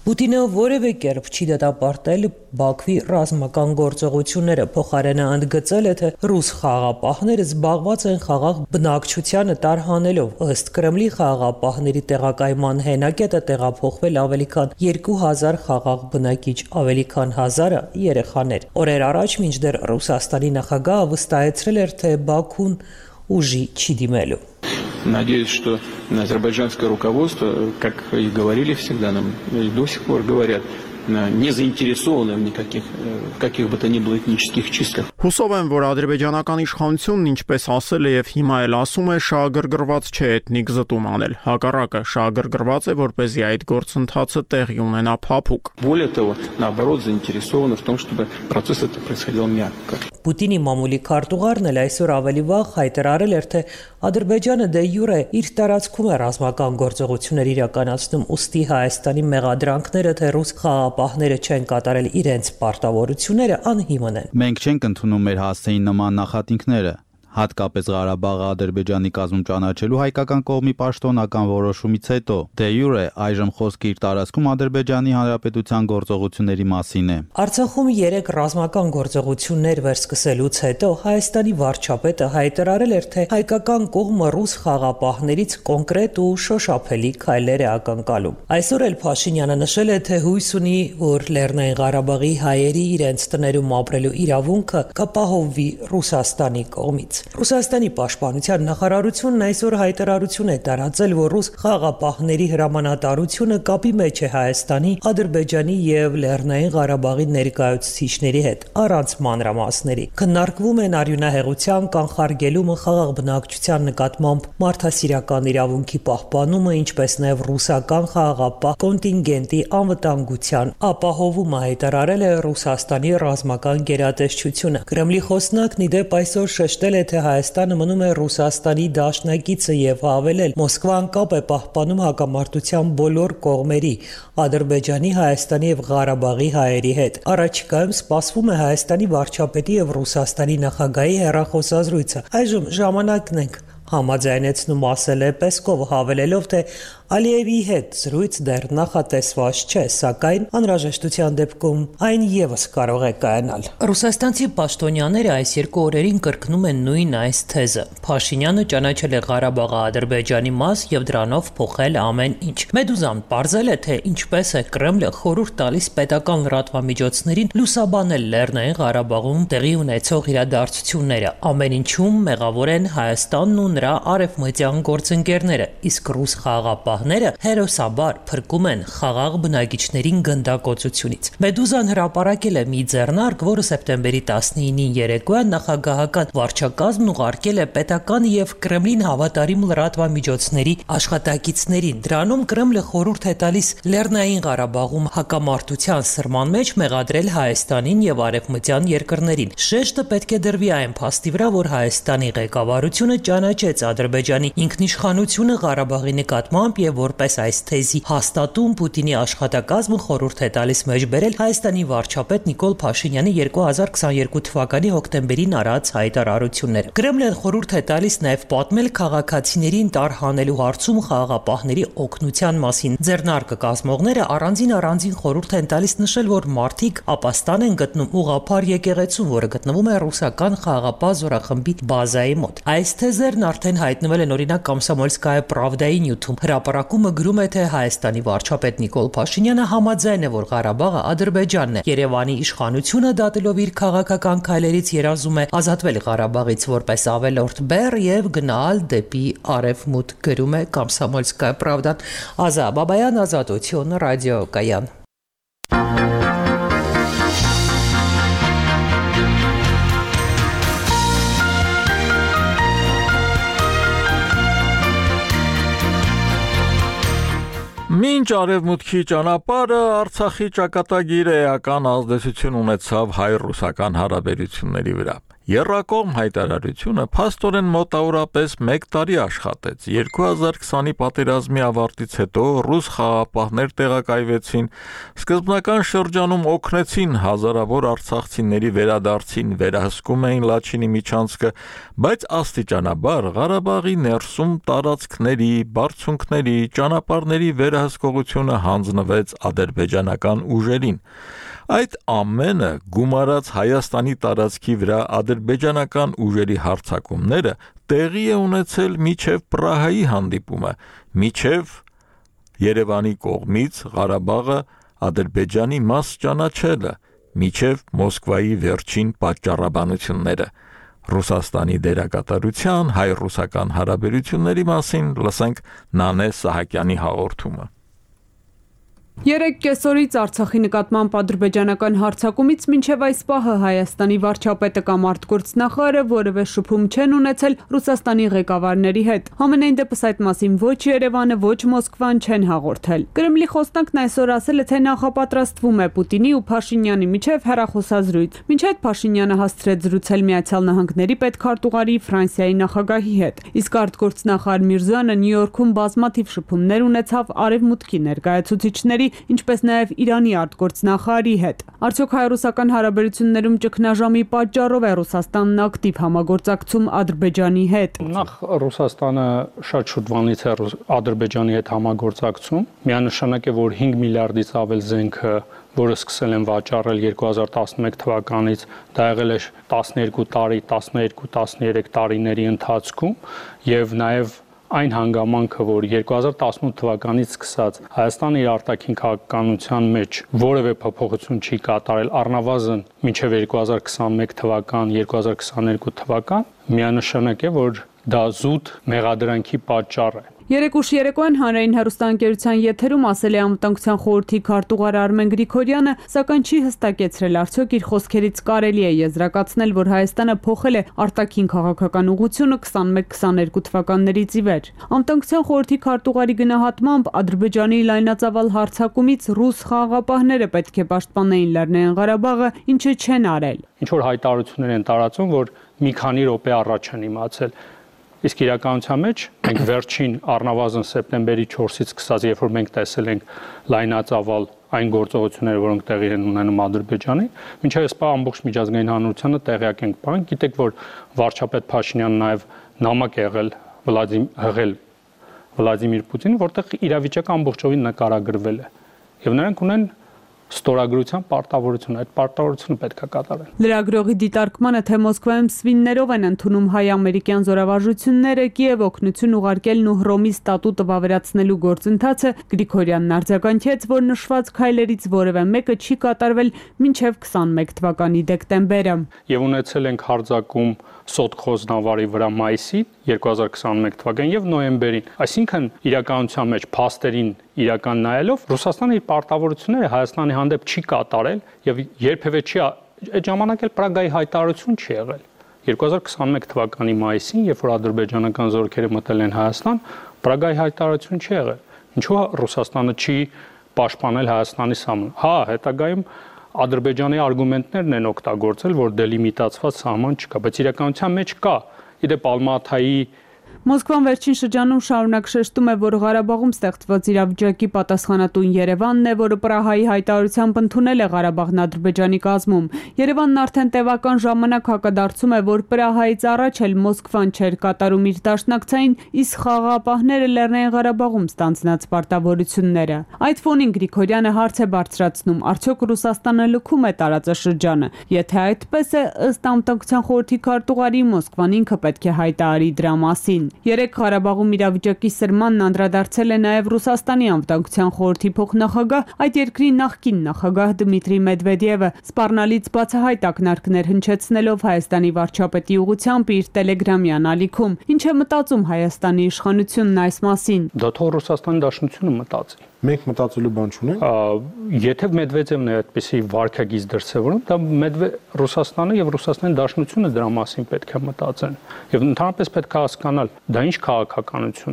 Պուտինը որևէ կերպ չի դատապարտել Բաքվի ռազմական գործողությունները, փոխարենը ընդգծել է, թե ռուս խաղաղապահները զբաղված են խաղաղ բնակչությանը տարհանելով։ Ըստ Կրեմլի, խաղաղապահների տեղակայման հենակետը տեղափոխվել ավելի քան երկու հազար խաղաղ բնակիչ, ավելի քան հազարը երեխաներ։ Օրեր առաջ, մինչդեռ Ռուսաստանի նախագահը վստահեցրել էր, թե Բաքուն ուժի չի դիմելու։ Надеюсь, что азербайджанское руководство, как и говорили всегда нам, и до сих пор говорят, не заинтересованы в никаких, каких бы то ни было этнических числах. Հուսով եմ, որ ադրբեջանական իշխանությունն, ինչպես ասել է եւ հիմա էլ ասում է, շահագրգռված չէ էթնիկ զտում անել։ Հակառակը, շահագրգռված է, որպեսզի այդ գործընթացը տեղի ունենա փափուկ։ Более того, наоборот, заинтересованы в том, чтобы процесс этот происходил мягко. Պուտինի մամուլի քարտուղարն էլ այսօր ավելի վաղ հայտարարել էր, թե Ադրբեջանը դե յուրե իր տարածքում է ռազմական գործողություններ իրականացնում, ուստի Հայաստանի մեղադրանքները, թե ռուս խաղաղապահները չեն կատարել իրենց պարտավորությունները, անհիմն են։ Մենք չենք ընդունում մեր հասցեին նման նախատինքները։ Հատկապես Ղարաբաղը Ադրբեջանի կազմում ճանաչելու հայկական կողմի պաշտոնական որոշումից հետո, դե յուրե այժմ խոսքը իր տարածքում Ադրբեջանի Հանրապետության գործողությունների մասին է։ Արցախում երեք ռազմական գործողություններ վերսկսելուց հետո Հայաստանի վարչապետը հայտարարել էր, թե հայկական կողմը ռուս խաղաղապահներից կոնկրետ ու շոշափելի քայլեր է ակնկալում։ Այսօր էլ Փաշինյանը նշել է, թե հույս ունի, որ Լեռնային Ղարաբաղի հայերի իրենց տներում ապրելու իրավունքը կապահովվի Ռուսաստանի կողմից։ Ռուսաստանի պաշտպանության նախարարությունն այսօր հայտարարություն է տարածել, որ ռուս խաղաղապահների հրամանատարությունը կապի մեջ է Հայաստանի, Ադրբեջանի եւ Լեռնային Ղարաբաղի ներկայացուցիչների հետ, առանց մանրամասների։ Քննարկվում են արյունահեղության կանխարգելումը, խաղաղ բնակչության նկատմամբ մարդասիրական իրավունքի պահպանումը, ինչպես նաեւ ռուսական խաղաղապահ կոնտինգենտի անվտանգության ապահովումը, հայտարարել է Ռուսաստանի ռազմական գերատեսչությունը։ Կրեմլի խոսնակն ի դեպ այսօր շեշտել է, թե Հայաստանը մնում է Ռուսաստանի դաշնակիցը եւ հավելել, Մոսկվան կապ է պահպանում հակամարտության բոլոր կողմերի, Ադրբեջանի, Հայաստանի եւ Ղարաբաղի հայերի հետ։ Առաջիկայում սպասվում է Հայաստանի վարչապետի եւ Ռուսաստանի նախագահի հեռախոսազրույցը։ Այժմ ժամանակն ենք համաձայնեցնում, ասել է Պեսկովը, հավելելով, թե Ալիևի հետ զրույց դեռ նախատեսված չէ, սակայն անհրաժեշտության դեպքում այն եւս կարող է կայանալ։ Ռուսաստանցի պաշտոնյաները այս երկու օրերին կրկնում են նույն այս թեզը։ Փաշինյանը ճանաչել է Ղարաբաղը Ադրբեջանի մաս եւ դրանով փոխել ամեն ինչ։ Մեդուզան պարզել է, թե ինչպես է Կրեմլը խորհուրդ տալիս պետական լրատվամիջոցներին լուսաբանել Լեռնային Ղարաբաղում տեղի ունեցող իրադարձությունները։ Ամեն ինչում մեղավոր են Հայաստանն ու նրա արևմտյան գործընկերները, իսկ ռուս խաղաղապահները հերոսաբար փրկում են խաղաղ բնակիչներին գնդակոծությունից։ Մեդուզան հրապարակել է մի ձեռնարկ, որը սեպտեմբերի տասնինին երեկոյան նախագահական վարչակազմն ուղարկել է պետական եւ Կրեմլին հավատարիմ լրատվամիջոցների աշխատակիցներին։ Դրանում Կրեմլը խորհուրդ է տալիս Լեռնային Ղարաբաղում հակամարտության սրման մեջ մեղադրել Հայաստանին եւ արևմտյան երկրներին։ Շեշտը պետք է դրվի այն փաստի վրա, որ Հայաստանի ղեկավարությունը ճանաչեց Ադրբեջանի ինքնիշխանությունը Ղարաբաղի նկատմամբ եւ որպես այս թեզի հաստատում Պուտինի աշխատակազմը խորհուրդ է տալիս մեջբերել Հայաստանի վարչապետ Նիկոլ Փաշինյանի երկու հազար քսաներկու թվականի հոկտեմբերին արած հայտարարությունները։ Կրեմլն խորհուրդ է տալիս նաեւ պատմել քաղաքացիներին տարհանելու հարցում խաղաղապահների օգնության մասին։ Ձեռնարկը կազմողները առանձին առանձին խորհուրդ են տալիս նշել, որ մարդիկ ապաստան են գտնում ուղղափառ եկեղեցում, որը գտնվում է ռուսական խաղաղապահ զորախմբի բազայի մոտ։ Այս թեզերն արդեն հայտնվել են օրինակ Կոմսոմոլսկայա Պրավդայի նյութում։ Հրապարակումը գրում է, թե Հայաստանի վարչապետ Նիկոլ Փաշինյանը համաձայն է, որ Ղարաբաղը Ադրբեջանն է։ Երևանի իշխանությունը դատելով իր քաղաքական քայլերից երազում է ազատվել Ղարաբաղից որպես ավելորդ բեռ եւ գնալ դեպի արևմուտք, գրում է Կոմսոմոլսկայա Պրավդան։ Ազա Բաբայան, Ազատություն, ռադիոկայան։ Մինչ արևմուտքի ճանապարհը Արցախի ճակատագիրը էական ազդեցություն ունեցավ հայ-ռուսական հարաբերությունների վրա։ Եռակողմ հայտարարությունը փաստորեն մոտավորապես մեկ տարի աշխատեց։ երկու հազար քսանի պատերազմի ավարտից հետո ռուս խաղապահներ տեղակայվեցին, սկզբնական շրջանում օգնեցին հազարավոր արցախցիների վերադարձին, վերահսկում էին Լաչինի միջանցքը, բայց աստիճանաբար Ղարաբաղի ներսում տարածքների, բարձունքների, ճանապարհների վերահսկողությունը հանձնվեց ադրբեջանական ուժերին։ Այդ ամենը գումարած Հայաստանի տարածքի վրա ադրբեջանական ուժերի հարձակումները տեղի է ունեցել մինչև Պրահայի հանդիպումը, մինչև Երևանի կողմից Ղարաբաղը Ադրբեջանի մաս ճանաչելը, մինչև Մոսկվայի վերջին պատճառաբանությունները։ Ռուսաստանի դերակատարության հայ-ռուսական հարաբերությունների մասին լսենք Նանե Սահակյանի հաղորդումը։ Երեք կեսօրից Արցախի նկատմամբ ադրբեջանական հարձակումից մինչև այս պահը Հայաստանի վարչապետը կամ արտգործնախարարը որևէ շփում չեն ունեցել Ռուսաստանի ղեկավարների հետ։ Համենայն դեպս այդ մասին ոչ Երևանը, ոչ Մոսկվան չեն հաղորդել։ Կրեմլի խոսնակն այսօր ասել է, թե նախապատրաստվում է Պուտինի ու Փաշինյանի միջև հեռախոսազրույց։ Մինչ այդ Փաշինյանը հասցրեց զրուցել Միացյալ Նահանգների պետքարտուղարի Ֆրանսիայի նախագահի հետ։ Իսկ արտգործնախարար Միրզոյանը Նյու Յորքում բազմաթիվ շփումներ ունեցավ Արևմուտքի ներկայացուցիչների, ինչպես նաև Իրանի արտգործնախարարի հետ։ Արդյոք հայ-ռուսական հարաբերություններում ճգնաժամի պատճառով է Ռուսաստանն ակտիվ համագործակցում Ադրբեջանի հետ։ Նախ Ռուսաստանը շատ շուտվանից է Ադրբեջանի հետ համագործակցում։ Միանշանակ է, որ հինգ միլիարդից ավել զենքը, որը սկսել են վաճառել երկու հազար տասնմեկ թվականից, դա եղել է տասներկու տարի, տասներկու տասներեք տարիների ընթացքում եւ նաև այն հանգամանքը, որ երկու հազար տասնութ թվականից սկսած Հայաստանը իր արտաքին քաղաքականության մեջ որևէ փոփոխություն չի կատարել առնվազն մինչև երկու հազար քսանմեկ թվական, երկու հազար քսաներկու թվական, միանշանակ է, որ դա զուտ մեղադրանքի պատճառ է։ Երեք ուշ երեկոյան հանրային հեռուստաընկերության եթերում ասել է Անվտանգության խորհրդի քարտուղար Արմեն Գրիգորյանը, սակայն չի հստակեցրել արդյոք իր խոսքերից կարելի է եզրակացնել, որ Հայաստանը փոխել է արտաքին քաղաքական ուղղությունը քսանմեկ քսաներկու թվականներից ի վեր։ Անվտանգության խորհրդի քարտուղարի գնահատմամբ Ադրբեջանի լայնածավալ հարձակումից ռուս խաղաղապահները պետք է պաշտպանեին Լեռնային Ղարաբաղը, ինչը չեն արել։ Ինչ որ հայտարարություններ են տարածում, որ մի քանի րոպե առաջ են իմացել։ Իսկ իրականության մեջ մենք վերջին առնվազն սեպտեմբերի չորսից սկսած, երբ որ մենք տեսել ենք լայնածավալ այն գործողությունները, որոնք տեղի են ունենում Ադրբեջանի, մինչև այս պահ ամբողջ միջազգային հանրությանը տեղյակ ենք բան, գիտեք, որ վարչապետ Փաշինյանը նաև նամակ է եղել Վլադիմիր Վլադիմիր Պուտինին, որտեղ իրավիճակը ամբողջովին նկարագրվել է։ Եվ նրանք ունեն ստորագրության պարտավորություն, այդ պարտավորությունը պետք է կատարեն։ Լրագրողի դիտարկմանը, թե Մոսկվայում սվիններով են ընդունում հայ-ամերիկյան զորավարժությունները Կիև օգնություն ուղարկելն ու Հռոմի ստատուտը վավերացնելու գործընթացը, Գրիգորյանն արձագանքեց, որ նշված քայլերից որևէ մեկը չի կատարվել մինչև քսանմեկ թվականի դեկտեմբերը։ Եվ ունեցել ենք հարձակում Սոտխոզ նավարի վրա մայիսի երկու հազար քսանմեկ թվականին եւ նոյեմբերին։ Այսինքն իրականության մեջ փաստերին իրական նայելով Ռուսաստանը իր պարտավորությունները Հայաստանի հանդեպ չի կատարել եւ երբևէ չի այդ ժամանակ էլ Պրագայի հայտարարություն չի եղել։ երկու հազար քսանմեկ թվականի մայիսին, երբ որ ադրբեջանական զորքերը մտել են Հայաստան, Պրագայի հայտարարություն չի եղել։ Ինչու Ռուսաստանը չի պաշտպանել Հայաստանի սահմանը։ Հա, հետագայում Ադրբեջանի արգումենտներն են օգտագործել, որ դելիմիտացված սահման չկա, բայց իրականության մեջ կա։ Իդեպ Ալմաթայի Մոսկվան վերջին շրջանում շարունակ շեշտում է, որ Ղարաբաղում ստեղծված իրավիճակի պատասխանատուն Երևանն է, որը Պրահայի հայտարարությամբ ընդունել է Ղարաբաղն Ադրբեջանի կազմում։ Երևանն արդեն տևական ժամանակ հակադարձում է, որ Պրահայից առաջ էլ Մոսկվան չէր կատարում իր դաշնակցային, իսկ խաղաղապահները Լեռնային Ղարաբաղում ստանձնած պարտավորությունները։ Այդ ֆոնին Գրիգորյանը հարց է բարձրացնում, արդյոք Ռուսաստանը լքում է տարածաշրջանը։ Եթե այդպես է, ըստ Անվտանգության խորհրդի քարտուղարի, Մոսկվան ինքը պետք է հայտարարի դրա մասին։ Երեք Ղարաբաղում իրավիճակի սրմանն անդրադարձել է նաև Ռուսաստանի Անվտանգության խորհրդի փոխնախագահ, այդ երկրի նախկին նախագահ Դմիտրի Մեդվեդևը, սպառնալից բացահայտ ակնարկներ հնչեցնելով Հայաստանի վարչապետի ուղղությամբ իր տելեգրամյան ալիքում։ Ինչ է մտածում Հայաստանի իշխանությունն այս մասին։ Դա թող Ռուսաստանի Դաշնությունը մտածի։ Մենք մտածելու բան չունենք։ Եթե Մեդվեդևն է այդպեսի վարքագիծ դրսևորում, դա Ռուսաստանը եւ Ռուսաստանի Դաշնությունը դրա մասին պետք է մտածեն։ Եվ ընդհանրապես պետք է հասկանալ, դա ինչ քաղաքականություն է։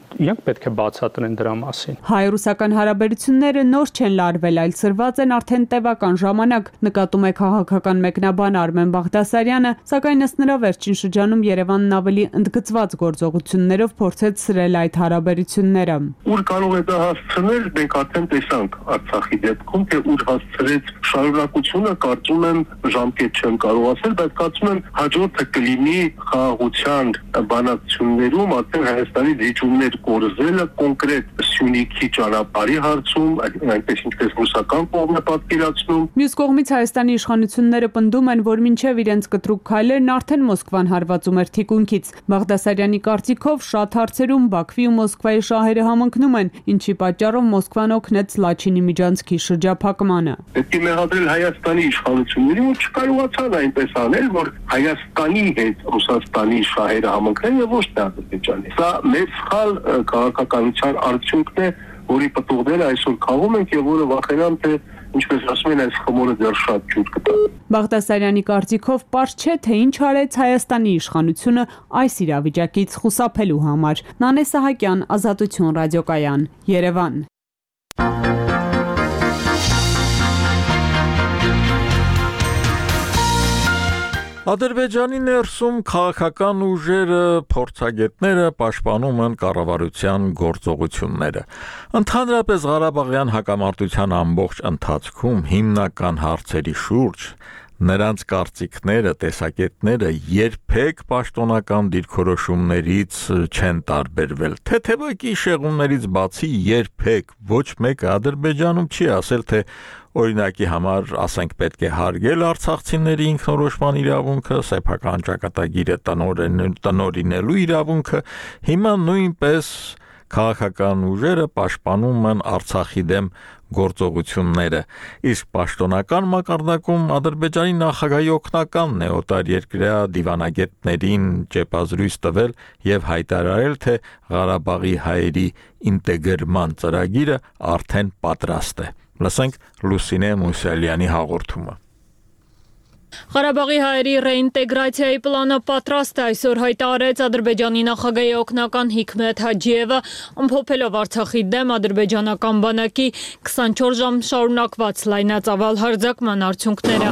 իրանք պետք է բացատրեն դրա մասին։ Հայ-ռուսական հարաբերությունները նոր չեն լարվել, այլ սրված են արդեն տևական ժամանակ, նկատում է քաղաքական մեկնաբան Արմեն Բաղդասարյանը, սակայն ըստ նրա վերջին շրջանում Երևանն ավելի ընդգծված գործողություններով փորձեց սրել այդ հարաբերությունները։ Ուր կարող է դա հասցնել, մենք արդեն տեսանք Արցախի դեպքում, թե ուր հասցրեց շարունակությունը, կարծում եմ ժամկետ չեմ կարող ասել, բայց կարծում եմ հաջորդը կլինի խաղաղության բանակցություններում արդեն Հայաստանի դիճումներ կորզելը կոնկրետ Սյունիքի ճանապարհի հարցում, այնպես ինչպես ռուսական կողմը պատկերացնում։ Մյուս կողմից Հայաստանի իշխանությունները պնդում են, որ մինչև իրենց կտրուկ քայլերն արդեն Մոսկվան հարվածում էր թիկունքից։ Բաղդասարյանի կարծիքով շատ հարցերում Բաքվի ու Մոսկվայի շահերը համընկնում են, ինչի պատճառով Մոսկվան օգնեց Լաչինի միջանցքի շրջափակմանը։ Պետք է մեղադրել Հայաստանի իշխանություններին, որ չկարողացան այնպես անել, որ Հայաստանի հետ Ռուսաստանի շահերը համընկնեն եւ ոչ թե Ադրբեջանի։ Սա մեծ սխալ քաղաքականության արդյունքն է, որի պտուղները այսօր քաղում ենք եւ որը վախենամ թե ինչպես ասում են, այս խմորը դեռ շատ ջուր կտա։ Բաղդասարյանի կարծիքով պարզ չէ, թե ինչ արեց Հայաստանի իշխանությունը այս իրավիճակից խուսափելու համար։ Նանե Սահակյան, Ազատություն ռադիոկայան, Երևան։ Ադրբեջանի ներսում քաղաքական ուժերը, փորձագետները պաշտպանում են կառավարության գործողությունները։ Ընդհանրապես Ղարաբաղյան հակամարտության ամբողջ ընթացքում հիմնական հարցերի շուրջ նրանց կարծիքները, տեսակետները երբեք պաշտոնական դիրքորոշումներից չեն տարբերվել։ Թեթևակի շեղումներից բացի երբեք ոչ մեկը Ադրբեջանում չի ասել, թե օրինակի համար, ասենք, պետք է հարգել արցախցիների ինքնորոշման իրավունքը, սեփական ճակատագիրը տնօրինելու իրավունքը, հիմա նույնպես քաղաքական ուժերը պաշտպանում են Արցախի դեմ գործողությունները, իսկ պաշտոնական մակարդակում Ադրբեջանի նախագահի օգնականն է օտարերկրյա դիվանագետներին ճեպազրույց տվել եւ հայտարարել, թե Ղարաբաղի հայերի ինտեգրման ծրագիրը արդեն պատրաստ է։ Լսենք Լուսինե Մուսալյանի հաղորդումը։ Ղարաբաղի հայերի ռեինտեգրացիայի պլանը պատրաստ է, այսօր հայտարարեց Ադրբեջանի նախագահի օգնական Հիկմետ Հաջիևը, ամփոփելով Արցախի դեմ ադրբեջանական բանակի քսանչորս ժամ շարունակված լայնածավալ հարձակման արդյունքները։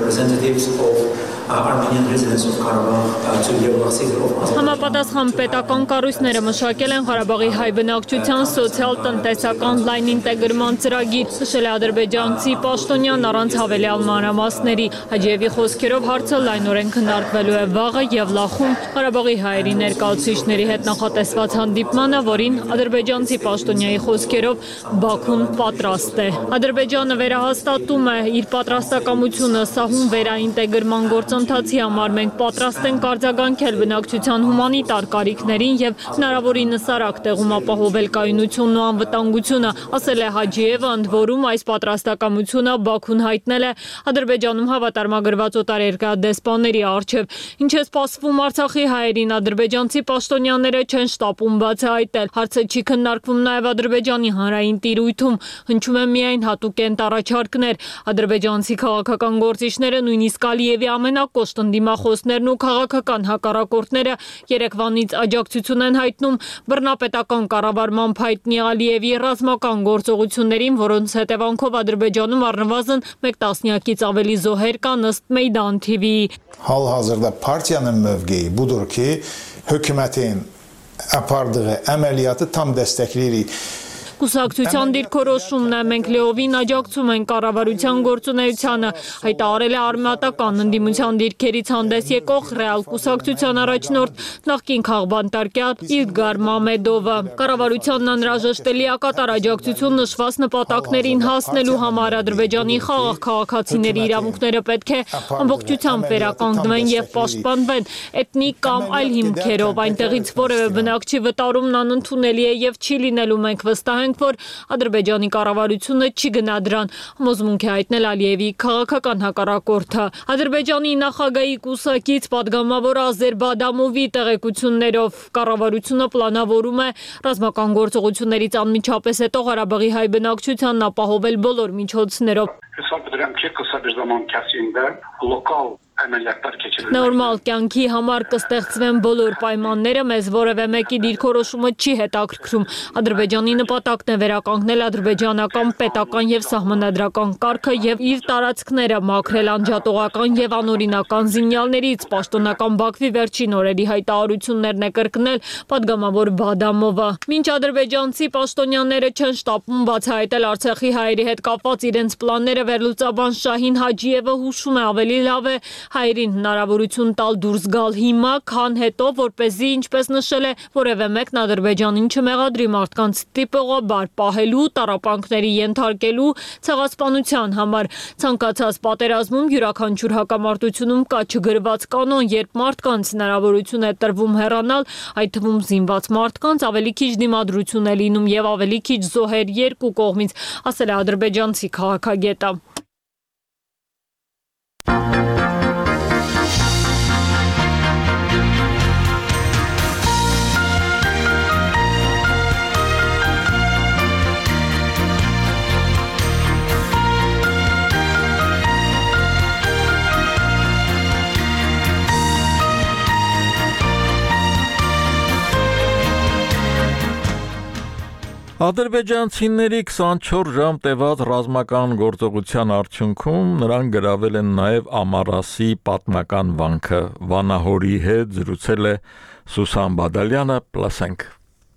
Համապատասխան պետական կառույցները մշակել են Ղարաբաղի հայ բնակչության սոցիալ-տնտեսական լայն ինտեգրման ծրագիր, նշել է ադրբեջանցի պաշտոնյան առանց հավելյալ մանրամասների։ Հաջիևի խոսքերով հարցը լայնորեն քննարկվելու է վաղը եւ Լախում Ղարաբաղի հայերի ներկայացուցիչների հետ նախատեսված հանդիպմանը, որին ադրբեջանցի պաշտոնյայի խոսքերով Բաքուն պատրաստ է։ Ադրբեջանը վերահաստատում է իր պատրաստակամությունը սահուն վերաինտեգրման գործընթացի համար։ Մենք պատրաստ ենք արձագանքել բնակչության հումանիտար կարիքներին եւ հնարավորինս արագ տեղում ապահովել կայունությունն ու անվտանգությունը, ասել է Հաջիևը, ընդ որում այս պատրաստակամությունը Բաքուն հայտնել է Ադրբեջանում հավատարմագրված օտարերկրյա դեսպանների առջև։ Ինչ է սպասվում Արցախի հայերին, ադրբեջանցի պաշտոնյաները չեն շտապում բացահայտել։ Հարցը չի քննարկվում նաև Ադրբեջանի հանրային տիրույթում, հնչում են միայն հատուկենտ առաջարկներ։ Ադրբեջանցի քաղաքական գործիչները, նույնիսկ Ալիևի ամենակոշտ ընդդիմախոսներն ու քաղաքական հակառակորդները Երևանից աջակցություն են հայտնում բռնապետական կառավարման հայտնի Ալիևի ռազմական գործողություններին, որոնց հետևանքով Ադրբեջանում առնվազն մեկ տասնյակից ավելի զոհեր կան, ըստ Meydan T V-ի։ Hal-hazırda partiyanın mövqeyi budur ki, hökumətin apardığı əməliyyatı tam dəstəkləyirik. Կուսակցության դիրքորոշումն է, մենք լիովին աջակցում ենք կառավարության գործունեությանը, հայտարարել է արմատական ընդդիմության դիրքերից հանդես եկող ռեալ կուսակցության առաջնորդ նախկին քաղբանտարկյա Իլգար Մամեդովը։ Կառավարությանն անհրաժեշտ է լիակատար աջակցություն նշված նպատակներին հասնելու համար։ Ադրբեջանի խաղաղ քաղաքացիների իրավունքները պետք է ամբողջությամբ վերականգնվեն եւ պաշտպանվեն էթնիկ կամ այլ հիմքերով, այնտեղից որևէ բնակչի վտարումն անընդունելի է եւ չի լինելու, մենք վստահ ենք, որ Ադրբեջանի կառավարությունը չի գնա դրան, համոզմունք է հայտնել Ալիևի քաղաքական հակառակորդը։ Ադրբեջանի նախագահի կուսակից պատգամավոր Ազեր Բադամովի տեղեկություններով կառավարությունը պլանավորում է ռազմական գործողություններից անմիջապես հետո Ղարաբաղի հայ բնակչությանն ապահովել բոլոր միջոցներով։ Նորմալ կյանքի համար կստեղծվեն բոլոր պայմանները, մեզ որևէ մեկի դիրքորոշումը չի հետաքրքրում։ Ադրբեջանի նպատակն է վերականգնել ադրբեջանական պետական եւ սահմանադրական կարգը եւ իր տարածքները մաքրել անջատողական եւ անօրինական զինյալներից։ Պաշտոնական Բաքվի վերջին օրերի հայտարարություններն է կրկնել պատգամավոր Բադամովը։ Մինչ ադրբեջանցի պաշտոնյաները չեն շտապում բացահայտել Արցախի հայերի հետ կապված իրենց պլանները, վերլուծաբան Շահին Հաջիևը հուշում է ավելի լավ է հայերին հնարավորություն տալ դուրս գալ հիմա, քան հետո, որպեսզի, ինչպես նշել է, որևէ մեկն Ադրբեջանին չմեղադրի մարդկանց տիպողաբար պահելու, տառապանքների ենթարկելու, ցեղասպանության համար։ Ցանկացած պատերազմում յուրաքանչյուր հակամարտությունում կա չգրված կանոն, երբ մարդկանց հնարավորություն է տրվում հեռանալ, այդ թվում զինված մարդկանց ավելի քիչ դիմադրություն է լինում եւ ավելի քիչ զոհեր երկու կողմից, ասել է ադրբեջանցի քաղաքագետը։ Ադրբեջանցիների քսանչորս ժամ տևած ռազմական գործողության արդյունքում նրանք գրավել են նաև Ամարասի պատմական վանքը։ Վանահորի հետ զրուցել է Սուսան Բադալյանը, Պլասենք։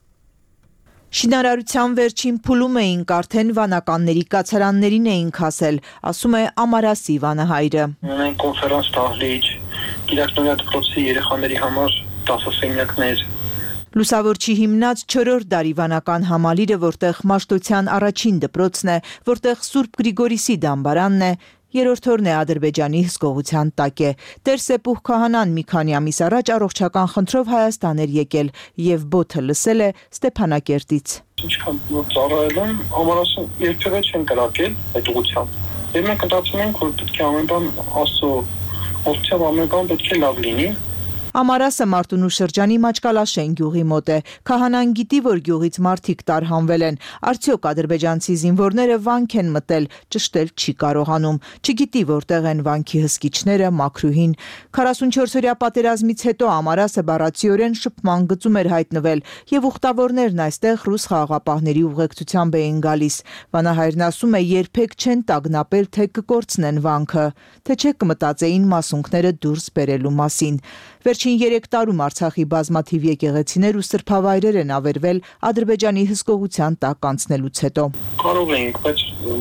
Շինարարության վերջին փուլում էինք, արդեն վանականների կացարաններին էինք հասել, ասում է Ամարասի վանահայրը։ Ունենք կոնֆերանս դահլիճ, գիտակնորյա դպրոցի երեխաների համար դասասենյակներ։ Լուսավորչի հիմնած չորրորդ դարի վանական համալիրը, որտեղ Մաշտոցյան առաջին դպրոցն է, որտեղ Սուրբ Գրիգորիսի դամբարանն է, երրորդ օրն է Ադրբեջանի հսկողության տակ է։ Տեր Սեպուհ քահանան մի քանի ամիս առաջ առողջական խնդրով Հայաստան էր եկել եւ բոթը լսել է Ստեփանակերտից։ Ինչքան ծառայել եմ, Ամարասը երբևէ չեն կրակել այդ ուղղությամբ։ Եվ մենք մտածում ենք, որ պետք է ամեն բան Աստծո օգնությամբ ամեն բան պետք է լավ լինի։ Ամարասը Մարտունու շրջանի Մաչկալաշեն գյուղի մոտ է։ Քահանան գիտի, որ գյուղից մարդիկ տարհանվել են։ Արդյոք ադրբեջանցի զինվորները վանք են մտել, ճշտել չի կարողանում։ Չգիտի որտեղ են վանքի հսկիչները, մաքրուհին։ քառասունչորս օրյա պատերազմից հետո Ամարասը բառացիորեն շփման գծում էր հայտնվել, եւ ուխտավորներն այստեղ ռուս խաղաղապահների ուղեկցությամբ էին գալիս։ Վանահայրն ասում է, երբեք չեն տագնապել, թե կկորցնեն վանքը, թե չէ կմտածեին մասունքները դուրս բերելու մասին։ Վերջին երեք տարում Արցախի բազմաթիվ եկեղեցիներ ու սրբավայրեր են ավերվել Ադրբեջանի հսկողության տակ անցնելուց հետո։ Կարող ենք, բայց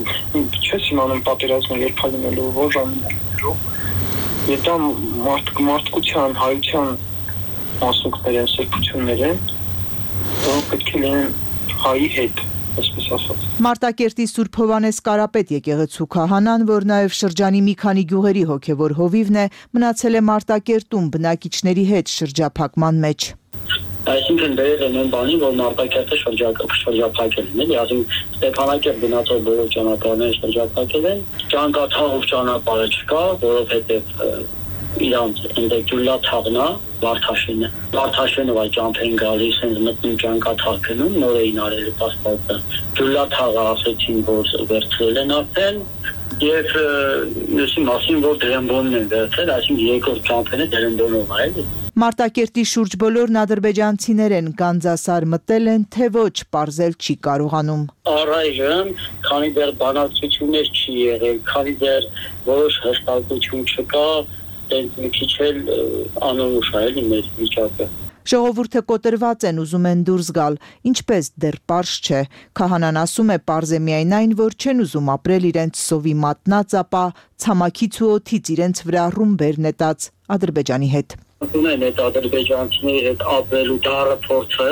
չես իմանում պատերազմը երբ լինելու, որ ժամանակներով։ Եվ դա մարդկության, հայության մասունքներ են, սրբություններ են, որոնք պետք է լինեն հայի հետ։ Մարտակերտի Սուրբ Հովանես Կարապետ եկեղեցու քահանան, որ նաև շրջանի մի քանի գյուղերի հոգևոր հովիվն է, մնացել է Մարտակերտում բնակիչների հետ շրջափակման մեջ։ Այսինքն դեր են այն բանի, որ Մարտակերտը շրջափակել են, էլի, ասենք Ստեփանակերտ գնացող բոլոր ճանապարհները շրջափակել են, ճանկաթաղով ճանապարհը չկա, որովհետև իրանց այնտեղ ջուլա թաղնա Վարդաշենը։ Վարդաշենը վայ ճամփ են գալիս, հենց մտնում ճանկաթաղ գնում, նոր էին արել պասպորտը։ Ջուլա թաղը ասեցին, որ վերցրել են արդեն, եւ մյուսի մասին, որ դրամբոնն են վերցրել, այսինքն երկրորդ ճամփենը դրամբոնով է, էլի։ Մարտակերտի շուրջ բոլորն ադրբեջանցիներ են, Գանձասար մտել են, թե ոչ, պարզել չի կարողանում։ Առայժմ, քանի դեռ բանակցություններ չի եղել, քանի դեռ որոշ հստակություն չկա, դեռ մի քիչ էլ անորոշ է էլի մեր վիճակը։ Ժողովուրդը կոտրված են, ուզում են դուրս գալ, ինչպես դեռ պարզ չէ։ Քահանան ասում է, պարզ է միայն այն, որ չեն ուզում ապրել իրենց սովի մատնած, ապա ցամաքից ու օդից իրենց վրա ռումբեր նետած Ադրբեջանի հետ։ Ունեն այդ ադրբեջանցիների հետ ապրելու դառը փորձը։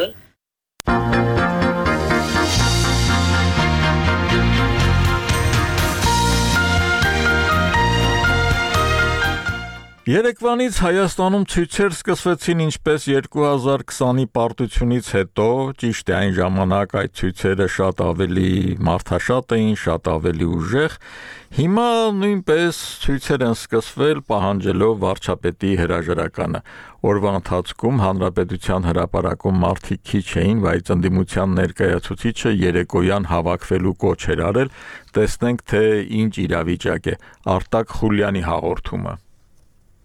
Երեկվանից Հայաստանում ցույցեր սկսվեցին ինչպես երկու հազար քսանի պարտությունից հետո, ճիշտ է այն ժամանակ այդ ցույցերը շատ ավելի մարդաշատ էին, շատ ավելի ուժեղ, հիմա նույնպես ցույցեր են սկսվել պահանջելով վարչապետի հրաժարականը։ Օրվա ընթացքում Հանրապետության հրապարակում մարդիկ քիչ էին, բայց ընդդիմության ներկայացուցիչը երեկոյան հավաքվելու կոչ էր արել, տեսնենք թե ինչ իրավիճակ է, Արտակ Խուլյանի հաղորդումը։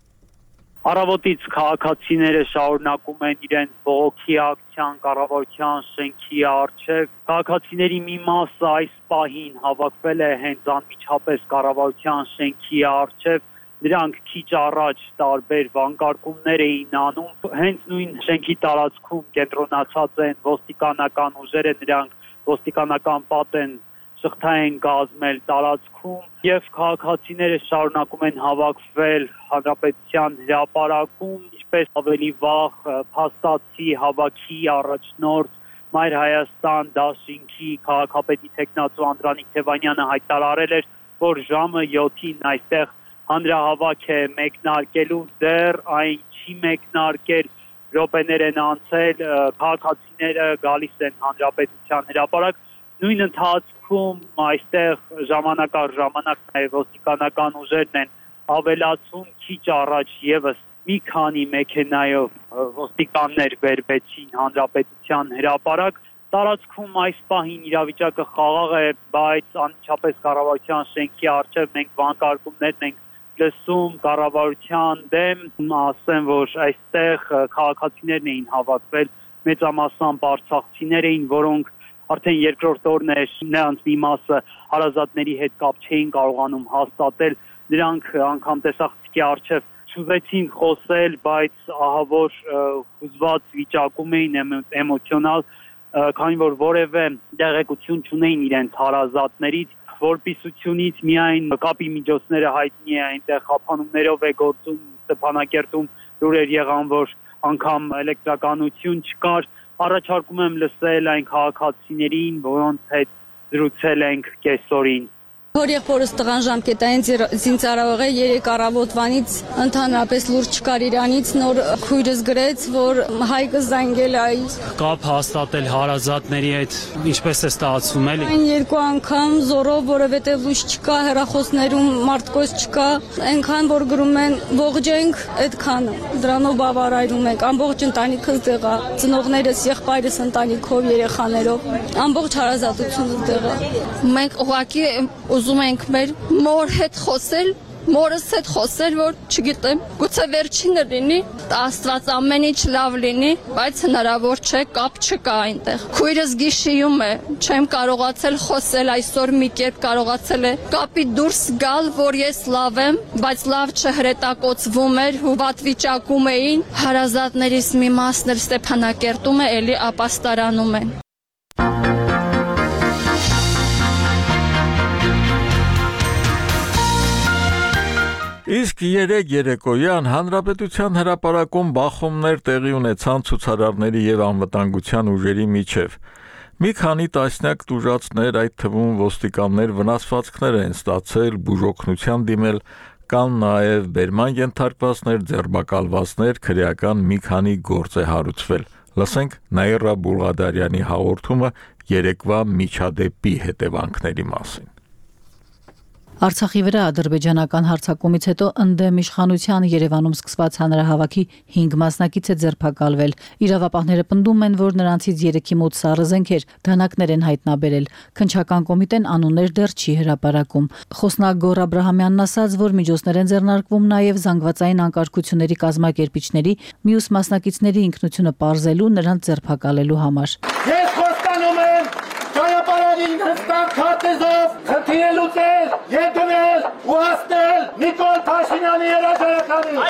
Առավոտից քաղաքացիները շարունակում են իրենց բողոքի ակցիան կառավարության շենքի առջև։ Քաղաքացիների մի մասը այս պահին հավաքվել է հենց անմիջապես կառավարության շենքի առջև։ Նրանք քիչ առաջ տարբեր վանկարկումներ էին անում։ Հենց նույն շենքի տարածքում կենտրոնացած են ոստիկանական ուժերը, նրանք ոստիկանական պատ են շղթա են կազմել տարածքում եւ քաղաքացիները շարունակում են հավաքվել Հանրապետության հրապարակում, ինչպես ավելի վաղ փաստացի հավաքի առաջնորդ Մայր Հայաստան դաշինքի քաղաքապետի տեխնացու Անդրանիկ Թևանյանը հայտարարել էր, որ ժամը յոթին այստեղ հանրահավաք է մեկնարկելու, դեռ այն չի մեկնարկել, րոպեներ են անցել, քաղաքացիները գալիս են Հանրապետության հրապարակ, նույն ընթացքում այստեղ ժամանակ առ ժամանակ նաև ոստիկանական ուժերն են ավելացում, քիչ առաջ եւս մի քանի մեքենայով ոստիկաններ բերվեցին Հանրապետության հրապարակ, տարածքում այս պահին իրավիճակը խաղաղ է, բայց անմիջապես կառավարության շենքի առջև մենք վանկարկումներ ենք լսում կառավարության դեմ, ասեմ, որ այստեղ քաղաքացիներն էին հավաքվել, մեծամասամբ արցախցիներ էին, որոնք արդեն երկրորդ օրն էր, նրանց մի մասը հարազատների հետ կապ չէին կարողանում հաստատել, նրանք անգամ տեսախցիկի առջև չուզեցին խոսել, բայց ահավոր հուզված վիճակում էին, էմոցիոնալ, քանի որ որևէ տեղեկություն չունեին իրենց հարազատներից, որպիսությունից միայն կապի միջոցները հայտնի է, այնտեղ խափանումներով է գործում, Ստեփանակերտում լուրեր եղան, որ անգամ էլեկտրականություն չկար, առաջարկում եմ լսել այն քաղաքացիներին, որոնց հետ զրուցել ենք կեսօրին։ Որ եղբորս տղան ժամկետային զինծառայող է, երեք առավոտվանից ընդհանրապես լուրջ չկար իրանից, նոր քույրս գրեց, որ հայկը զանգել է։ Կապ հաստատել հարազատների հետ, ինչպես է ստացվում էլի։ Այն երկու անգամ զորով, որովհետև լույս չկա, հեռախոսներում մարդկոց չկա, այնքան որ գրում են ողջենք, այդքանը։ Դրանով բավարարում ենք, ամբողջ ընտանիքս դեղ է, ծնողներս, եղբայրս ընտանիքով, երեխաներով, ամբողջ հարազատությունը դեղ է։ Մենք ուղղակի ուզում ենք մեր մոր հետ խոսել, մորս հետ խոսել, որ չգիտեմ, գուցե վերջինը լինի, Աստված ամեն ինչ լավ լինի, բայց հնարավոր չէ, կապ չկա այնտեղ։ Քույրս գիշիում է, չեմ կարողացել խոսել, այսօր մի կերպ կարողացել է կապի դուրս գալ, որ ես լավ եմ, բայց լավ չհրետակոծվում էր, հուվատ վիճակում էին, հարազատներիս մի մասն էլ Ստեփանակերտում է, էլի ապաստարանում են։ Իսկ երեք երեկոյան Հանրապետության հրապարակում բախումներ տեղի ունեցան ցուցարարների եւ անվտանգության ուժերի միջև։ Մի քանի տասնյակ տուժածներ, այդ թվում ոստիկաններ վնասվածքներ են ստացել, բուժօգնության դիմել, կան նաեւ բերման ենթարկվածներ, ձերբակալվածներ, քրեական մի քանի գործ է հարուցվել։ Լսենք Նաիրա Բուլղադարյանի հաղորդումը երեկվա միջադեպի հետևանքների մասին։ Արցախի վրա ադրբեջանական հարձակումից հետո ընդդեմ իշխանության Երևանում սկսված հանրահավաքի հինգ մասնակից է ձերբակալվել։ Իրավապահները պնդում են, որ նրանցից երեքի մոտ սառը զենքեր, դանակներ են հայտնաբերել։ Քննչական կոմիտեն անուններ դեռ չի հրապարակում։ Խոսնակ Գոռ Աբրահամյանն ասաց, որ միջոցներ են ձեռնարկվում նաև զանգվածային անկարգությունների կազմակերպիչների, մյուս մասնակիցների ինքնությունը պարզելու, նրանց ձերբակալելու համար։ Ես խոստանում եմ ճանապարհին հստակ քարտեզով խնդիրը լուծել, եկնել ու հասնել Նիկոլ Փաշինյանի հրաժարականին։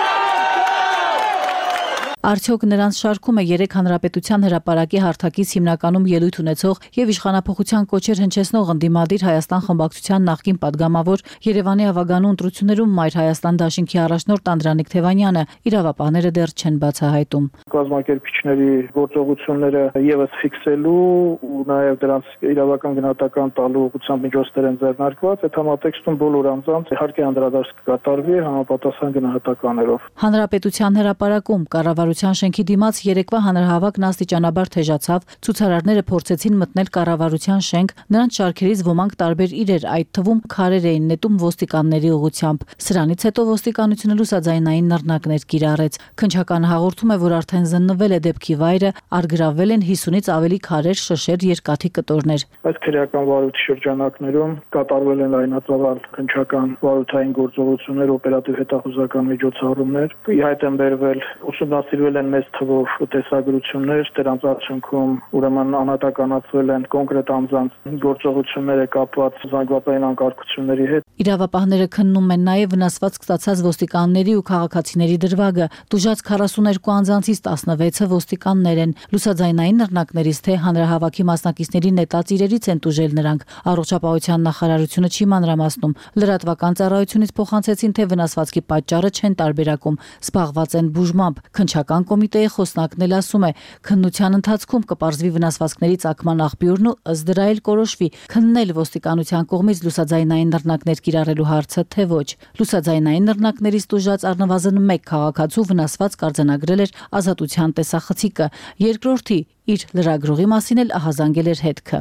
Արդյոք նրանց շարքում է երեք հանրապետության հրապարակի հարթակից հիմնականում ելույթ ունեցող եւ իշխանապողության կոչեր հնչեցնող ընդդիմադիր Հայաստան խմբակցության նախկին падգամավոր Երևանի ավագանու ընտրություններում Մայր Հայաստան դաշինքի առաջնորդ Անդրանիկ Թևանյանը, իրավապահները դեռ չեն բացահայտում։ Կազմակերպիչների գործողությունները եւս ֆիքսելու ու նաեւ դրանց իրավական գնահատական տալու ուղղությամբ միջոցներ են ձեռնարկված, այդ համատեքստում բոլոր անձանց իհարկե անդրադարձ կկատարվի համապատասխան գնահատականներով։ Հանրապետության հրապարակում կառավարության կառավարության շենքի դիմաց երեկվա հանրահավաքն աստիճանաբար թեժացավ, ցուցարարները փորձեցին մտնել կառավարության շենք, նրանց շարքերից ոմանք տարբեր իրեր, այդ թվում քարեր էին նետում ոստիկանների ուղղությամբ։ Սրանից հետո ոստիկանությունը լուսաձայնային նռնակներ կիրառեց։ Քննչականը հաղորդում է, որ արդեն զննվել է դեպքի վայրը, առգրավվել են հիսունից ավելի քարեր, շշեր, երկաթի կտորներ։ Այս քրեական վարույթի շրջանակներում կատարվել են լայնածավալ քննչական վարութային գործողություններ, օպերատիվ հետախուզական միջոցառումներ, ի հայտ են բերվել, ուսումնասիրվել են մեծ թվով տեսագրություններ, դրանց արդյունքում ուրեմն անհատականացվել են կոնկրետ անձանց գործողությունները կապված զանգվածային անկարգությունների հետ։ Իրավապահները քննում են նաև վնասված ստացած ոստիկանների ու քաղաքացիների դրվագը։ Տուժած քառասուներկու անձանցից տասնվեցը ոստիկաններ են։ Լուսաձայնային նռնակներից թե հանրահավաքի մասնակիցների նետած իրերից են տուժել նրանք։ Առողջապահության նախարարությունը չի մանրամասնում։ Լրատվական ծառայությունից փոխանցեցին, թե վնասվածքի պատճառը չեն տարբերակում, սպաղված են բուժմամբ։ Քննչական կոմիտեի խոսնակն էլ ասում է, քննության ընթացքում կպարզվի վնասվածքների ծագման աղբյուրն ու ըստ դրա էլ կորոշվի քննել ոստիկանության կողմից լուսաձայնային նռնակներ կիրառելու հարցը, թե ոչ։ Լուսաձայնային նռնակներից տուժած առնվազն մեկ քաղաքացու վնասվածք արձանագրել էր Ազատության տեսախցիկը, երկրորդի իր լրագրողի մասին էլ ահազանգել էր հետքը։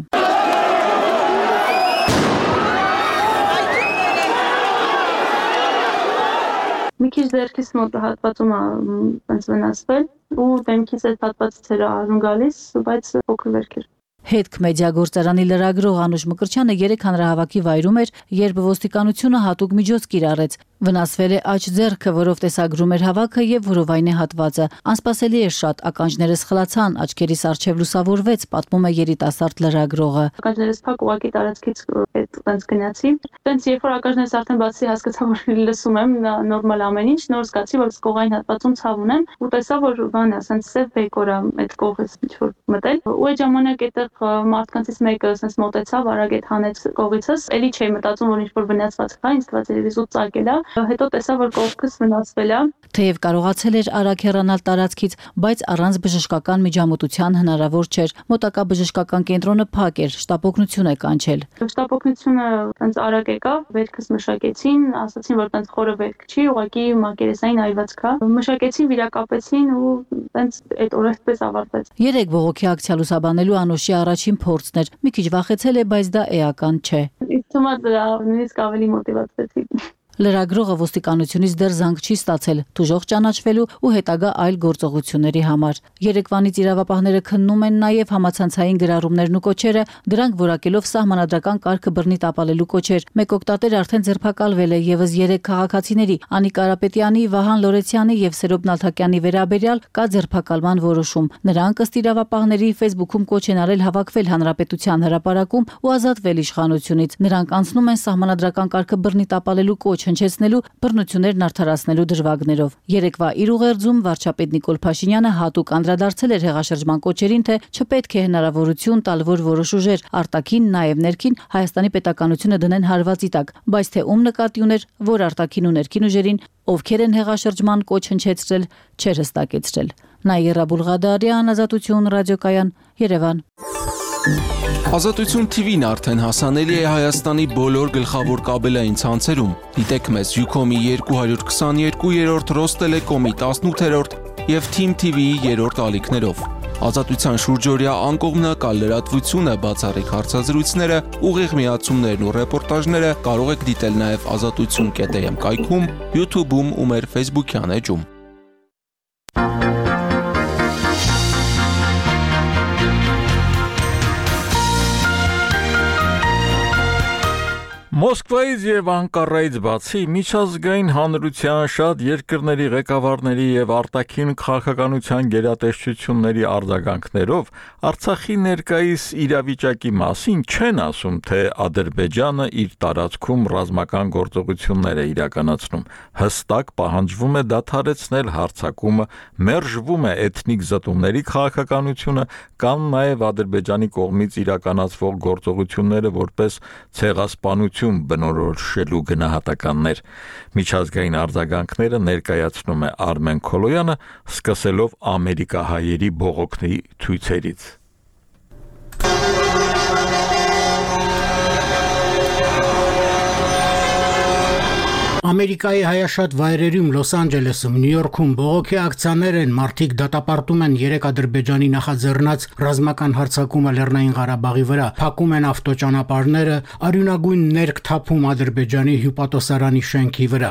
Մի քիչ ձեռքիս մոտ հատվածում է վնասվել ու դեմքից այդ հատվածից էր արուն գալիս, բայց փոքր վերք էր։ Հետք մեդիա գործարանի լրագրող Անուշ Մկրտչյանը երեք հանրահավաքի վայրում էր, երբ ոստիկանությունը հատուկ միջոց կիրառեց։ Վնասվել է աջ ձեռքը, որով տեսագրում էր հավաքը եւ որովայնի հատվածը։ Անսպասելի էր շատ, ականջներս խլացան, աչքերիս առջև լուսավորվեց, պատմում է երիտասարդ լրագրողը։ Ականջներս փակ ուղակի տարածքից այդ տենց գնացի։ Տենց երբ որ ականջներս արդեն բացի հասկացա, որ լսում եմ նորմալ ամեն ինչ, նոր զգացի, որ կողային հատվածում ցավ ունեմ ու տեսա, որ բան է, ասենց սև բեկոր է այդ կողից ինչ որ մտել։ Ու այդ ժամանակ այդտեղ մարդկանցից մեկը ասենց մոտեցավ, արագ այդ հանեց կողիցս, էլի չէի մտածում, որ ինչ որ վնասվածք կա, ինձ թվաց երևի զուտ ծագել է։ Հետո տեսա, որ կողքս վնասվել է։ Թեև կարողացել էր արագ հեռանալ տարածքից, բայց առանց բժշկական միջամտության հնարավոր չէր։ Մոտակա բժշկական կենտրոնը փակ էր, շտապօգնություն է կանչել։ Շտապօգնությունը տենց արագ եկավ, վերքս մշակեցին, ասացին, որ տենց խորը վերք չի, ուղղակի մակերեսային այլված կա։ Մշակեցին, վիրակապեցին ու տենց այդ օրը այդպես ավարտվեց։ Երեք բողոքի ակցիա լուսաբանելու Անուշի առաջին փորձն էր։ Մի քիչ վախեցել է, բայց դա էական չէ։ Ինձ թվում է դրա նույնիսկ ավելի մոտիվացվեցի։ Լրագրողը ոստիկանությունից դեռ զանգ չի ստացել թուժող ճանաչվելու ու հետագա այլ գործողությունների համար։ Երեկվանից իրավապահները քննում են նաև համացանցային գրառումներն ու կոչերը, դրանք որակելով սահմանադրական կարգը բռնի տապալելու կոչեր։ Մեկ օգտատեր արդեն ձերբակալվել է եւս երեք քաղաքացիների՝ Անի Կարապետյանի, Վահան Լորեցյանի եւ Սերոբ Նալթակյանի վերաբերյալ կա ձերբակալման որոշում։ Նրանք ըստ իրավապահների Facebook-ում կոչ են արել հավաքվել հանրապետության հրապարակում ու ազատվել իշխանությունից։ Նրանք անցնում են սահմանադրական կարգը բռնի տապալելու կոչ հնչեցնելու, բռնություններն արդարացնելու դրվագներով։ Երեկվա իր ուղերձում վարչապետ Նիկոլ Փաշինյանը հատուկ անդրադարձել էր հեղաշրջման կոչերին, թե չպետք է հնարավորություն տալ, որ որոշ ուժեր արտաքին, նաև ներքին Հայաստանի պետականությունը դնեն հարվածի տակ, բայց թե ում նկատի ուներ, որ արտաքին ու ներքին ուժերին, ովքեր են հեղաշրջման կոչ հնչեցրել, չէր հստակեցրել։ Նաիրա Բուլղադարյան, Ազատություն ռադիոկայան, Երևան։ Ազատություն Թի Վին արդեն հասանելի է Հայաստանի բոլոր գլխավոր կաբելային ցանցերում։ Դիտեք մեզ Յուքոմի երկու հարյուր քսաներկու, Ռոստելեկոմի տասնութերորդ եւ Թիմ Թի Վիի երրորդ ալիքներով։ Ազատության շուրջօրյա անկողմնակալ լրատվությունը, բացառիկ հարցազրույցները, ուղիղ միացումներն ու ռեպորտաժները կարող եք դիտել նաև ազատություն կետ էմ կայքում, YouTube-ում ու մեր Facebook-յան էջում։ Մոսկվայից եւ Անկարայից բացի միջազգային հանրության շատ երկրների ղեկավարների եւ արտաքին քաղաքականության գերատեսչությունների արձագանքներով Արցախի ներկայիս իրավիճակի մասին չեն ասում, թե Ադրբեջանը իր տարածքում ռազմական գործողություններ է իրականացնում։ Հստակ պահանջվում է դադարեցնել հարձակումը, մերժվում է էթնիկ զտումների քաղաքականությունը կամ նաեւ Ադրբեջանի կողմից իրականացվող գործողությունները որպես ցեղասպանություն բնորոշելու գնահատականներ։ Միջազգային արձագանքները ներկայացնում է Արմեն Քոլոյանը, սկսելով ամերիկահայերի բողոքի ցույցերից։ Ամերիկայի հայաշատ վայրերում Լոս Անջելեսում, Նյու Յորքում բողոքի ակցիաներ են, մարդիկ դատապարտում են երեք Ադրբեջանի նախաձեռնած ռազմական հարձակումը Լեռնային Ղարաբաղի վրա, փակում են ավտոճանապարհները, արյունագույն ներք թափում Ադրբեջանի հյուպատոսարանի շենքի վրա։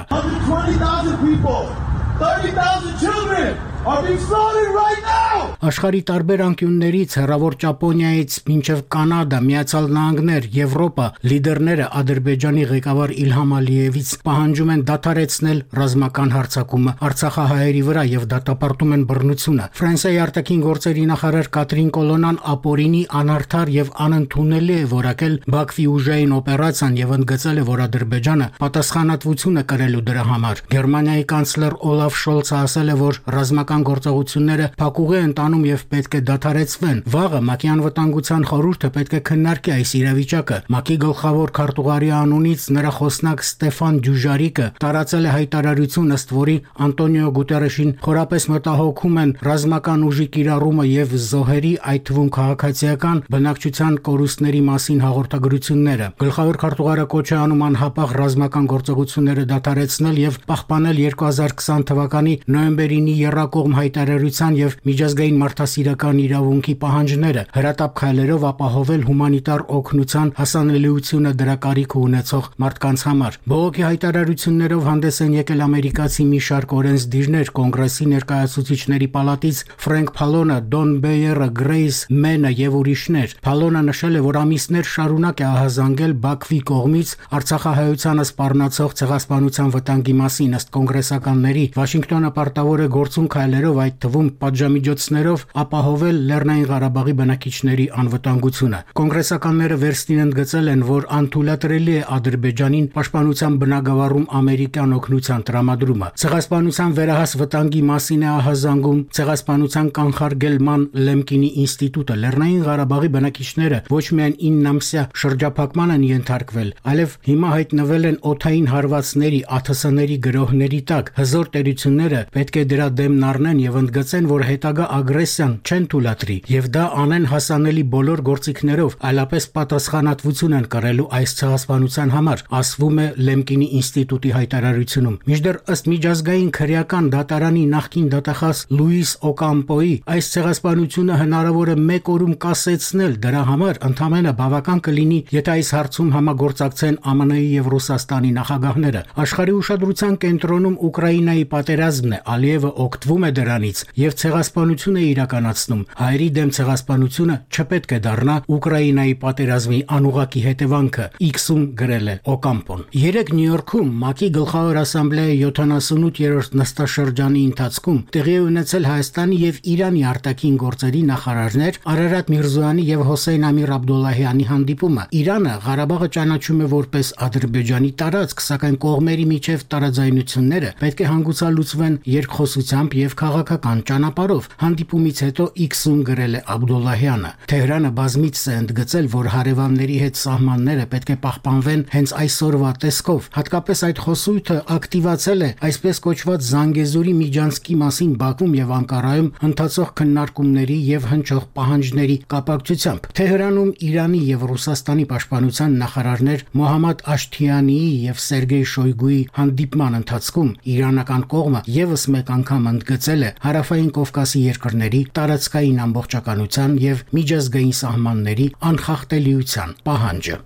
Աշխարհի տարբեր անկյուններից, հեռավոր Ճապոնիայից մինչև Կանադա, Միացյալ Նահանգներ, Եվրոպա, լիդերները Ադրբեջանի ղեկավար Իլհամ Ալիևից պահանջում են դադարեցնել ռազմական հարձակումը արցախահայերի վրա եւ դատապարտում են բռնությունը։ Ֆրանսիայի արտաքին գործերի նախարար Կատրին Կոլոնան ապօրինի, անարդար եւ անընդունելի է որակել Բաքվի ուժային օպերացիան եւ ընդգծել է, որ Ադրբեջանը պատասխանատվություն է կրելու դրա համար։ Գերմանիայի կանցլեր Օլաֆ Շոլցը ասել է, որ ռազմական գործողությունները փակուղի են տանում եւ պետք է դադարեցվեն։ Վաղը ՄԱԿ-ի անվտանգության խորհուրդը պետք է քննարկի այս իրավիճակը։ ՄԱԿ-ի գլխավոր քարտուղարի անունից նրա խոսնակ Ստեֆան Դյուժարիկը տարածել է հայտարարություն, ըստ որի Անտոնիո Գուտերեշին խորապես մտահոգում են ռազմական ուժի կիրառումը եւ զոհերի, այդ թվում քաղաքացիական բնակչության կորուստների մասին հաղորդագրությունները։ Գլխավոր քարտուղարը կոչ է անում անհապաղ ռազմական գործողությունները դադարեցնել եւ պահպանել երկու հազար քսան թվականի նոյեմբերին եռակողմ հայտարարության եւ միջազգային մարդասիրական իրավունքի պահանջները, հրատապ քայլերով ապահովել հումանիտար օգնության հասանելիությունը դրա կարիք ունեցող մարդկանց համար։ Բողոքի հայտարարություններով հանդես են եկել ամերիկացի մի շարք օրենսդիրներ, կոնգրեսի ներկայացուցիչների պալատից Ֆրենկ Փալոնը, Դոն Բեյերը, Գրեյս Մենը եւ ուրիշներ։ Փալոնը նշել է, որ ամիսներ շարունակ է ահազանգել Բաքվի կողմից արցախահայությանը սպառնացող ցեղասպանության վտանգի մասին, ըստ կոնգրեսականների Վաշինգտոնը պարտավոր է գործուն քայլերով, այդ թվում պատժամիջոցներով ապահովել Լեռնային Ղարաբաղի բնակիչների անվտանգությունը։ Կոնգրեսականները վերստին ընդգծել են, որ անթույլատրելի է Ադրբեջանին պաշտպանության բնագավառում ամերիկյան օգնության տրամադրումը։ Ցեղասպանության վերահաս վտանգի մասին է ահազանգում Ցեղասպանության կանխարգելման Լեմկինի ինստիտուտը։ Լեռնային Ղարաբաղի բնակիչները ոչ միայն ինը ամսյա շրջափակման են ենթարկվել, այլև հիմա հայտնվել են օդային հարվածների, ԱԹՍ-ների գրոհների տակ։ Հզոր տերությունները պետք է դրա դեմն առնեն եւ ընդգծեն, որ հետագա ագրեսիան չեն թույլատրի եւ դա անեն հասանելի բոլոր գործիքներով, այլապես պատասխանատվություն են կրելու այս ցեղասպանության համար, ասվում է Լեմկինի ինստիտուտի հայտարարությունում։ Մինչդեռ ըստ միջազգային քրեական դատարանի նախկին դատախազ Լուիս Օկամպոյի, այս ցեղասպանությունը հնարավոր է մեկ օրում կասեցնել, դրա համար ընդամենը բավական կլինի, եթե այս հարցում համագործակցեն ԱՄՆ-ի եւ Ռուսաստանի նախագահները։ Աշխարհի ուշադրության կենտրոնում Ուկրաինայի պատերազմն է, Ալիևը օգտվում է դրանից եւ ցեղասպանություն է իրականացնում։ Հայերի դեմ ցեղասպանությունը չպետք է դառնա Ուկրաինայի պատերազմի անուղակի հետևանքը, X-ում գրել է Օկամպոն։ Երեկ Նյու Յորքում ՄԱԿ-ի գլխավոր ասամբլեայի յոթանասունութերորդ նստաշրջանի ընթացքում տեղի է ունեցել Հայաստանի եւ Իրանի արտաքին գործերի նախարարներ Արարատ Միրզոյանի եւ Հոսեյն Ամիր Աբդոլլահյանի հանդիպումը։ Իրանը Ղարաբաղը ճանաչում է որպես Ադրբեջանի տարածք, սակայն կողմերի միջև տարաձայնությունները պետք է հանգուցալուծվեն երկխոսությամբ եւ քաղաքական ճանապարհով։ Հանդիպումից հետո X-ում գրել է Աբդոլլահյանը։ Թեհրանը բազմիցս է ընդգծել, որ հարևանների հետ սահմանները պետք է պահպանվեն հենց այսօրվա տեսքով։ Հատկապես այդ խոսույթը ակտիվացել է այսպես կոչված Զանգեզուրի միջանցքի մասին Բաքվում եւ Անկարայում ընթացող քննարկումների եւ հնչող պահանջների կապակցությամբ։ Թեհրանում Իրանի եւ Ռուսաստանի պաշտպանության նախարարներ Մոհամմադ Աշթիանիի եւ Սերգեյ Շոյգուի հանդիպման ընթացքում իրանական կողմը եւս մեկ անգամ ընդգծել է Հարավային Կովկասի երկրների տարածքային ամբողջականության եւ միջազգային սահմանների անխախտելիության պահանջը։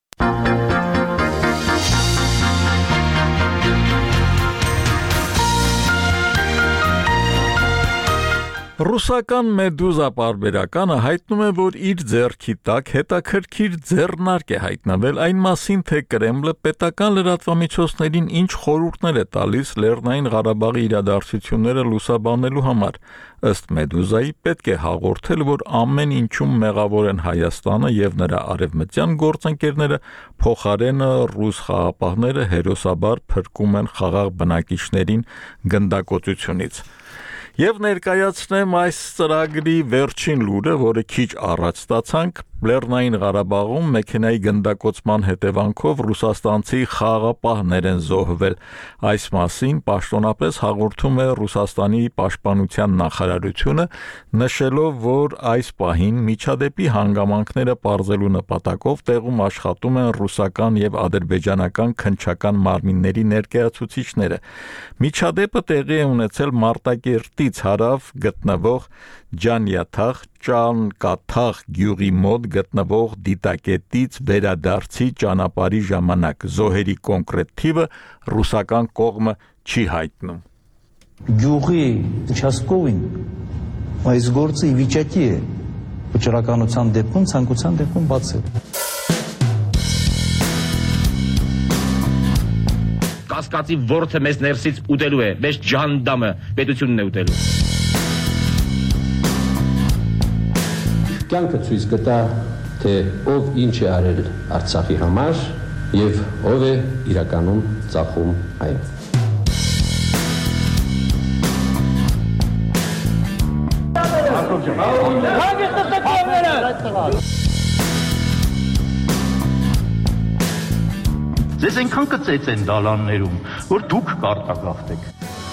Ռուսական Մեդուզա պարբերականը հայտնում է, որ իր ձեռքի տակ հետաքրքիր ձեռնարկ է հայտնվել այն մասին, թե Կրեմլը պետական լրատվամիջոցներին ինչ խորհուրդներ է տալիս Լեռնային Ղարաբաղի իրադարձությունները լուսաբանելու համար։ Ըստ Մեդուզայի պետք է հաղորդել, որ ամեն ինչում մեղավոր են Հայաստանը եւ նրա արևմտյան գործընկերները, փոխարենը ռուս խաղապահները հերոսաբար փրկում են խաղաղ բնակիչներին գնդակոծությունից։ Եվ ներկայացնեմ այս ծրագրի վերջին լուրը, որը քիչ առաջ ստացանք, Լեռնային Ղարաբաղում մեքենայի գնդակոծման հետևանքով ռուսաստանցի խաղաղապահներ են զոհվել։ Այս մասին պաշտոնապես հաղորդում է Ռուսաստանի պաշտպանության նախարարությունը, նշելով, որ այս պահին միջադեպի հանգամանքները պարզելու նպատակով տեղում աշխատում են ռուսական եւ ադրբեջանական քննչական մարմինների ներկայացուցիչները։ Միջադեպը տեղի է ունեցել Մարտակերտից հարավ գտնվող Ջանյաթաղ Ճանկաթաղ գյուղի մոտ գտնվող դիտակետից վերադարձի ճանապարհի ժամանակ զոհերի կոնկրետ թիվը ռուսական կողմը չի հայտնում։ Գյուղի участковին այս գործը ի վիճակի է վճռականության դեպքում ցանկության դեպքում բացել։ Կասկածի ворթը մեզ ներսից ուտելու է, մեզ ջանդամը պետությունն է ուտելու։ Կյանքը ցույց կտա, թե ով ինչ է արել Արցախի համար եւ ով է իրականում ծախում այն։ Ձեզ այնքան կծեց են դալաններում, որ դուք կարտագաղթեք։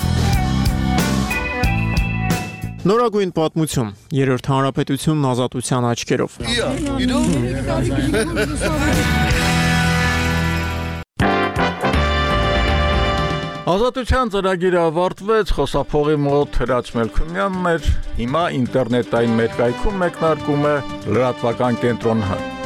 Նորագույն պատմություն, երրորդ հանրապետությունն ազատության աչքերով։ Ազատության ծրագիրը ավարտվեց, խոսափողի մոտ Հրաչ Մելքումյանն էր, հիմա ինտերնետային մեր կայքում մեկնարկում է լրատվական կենտրոն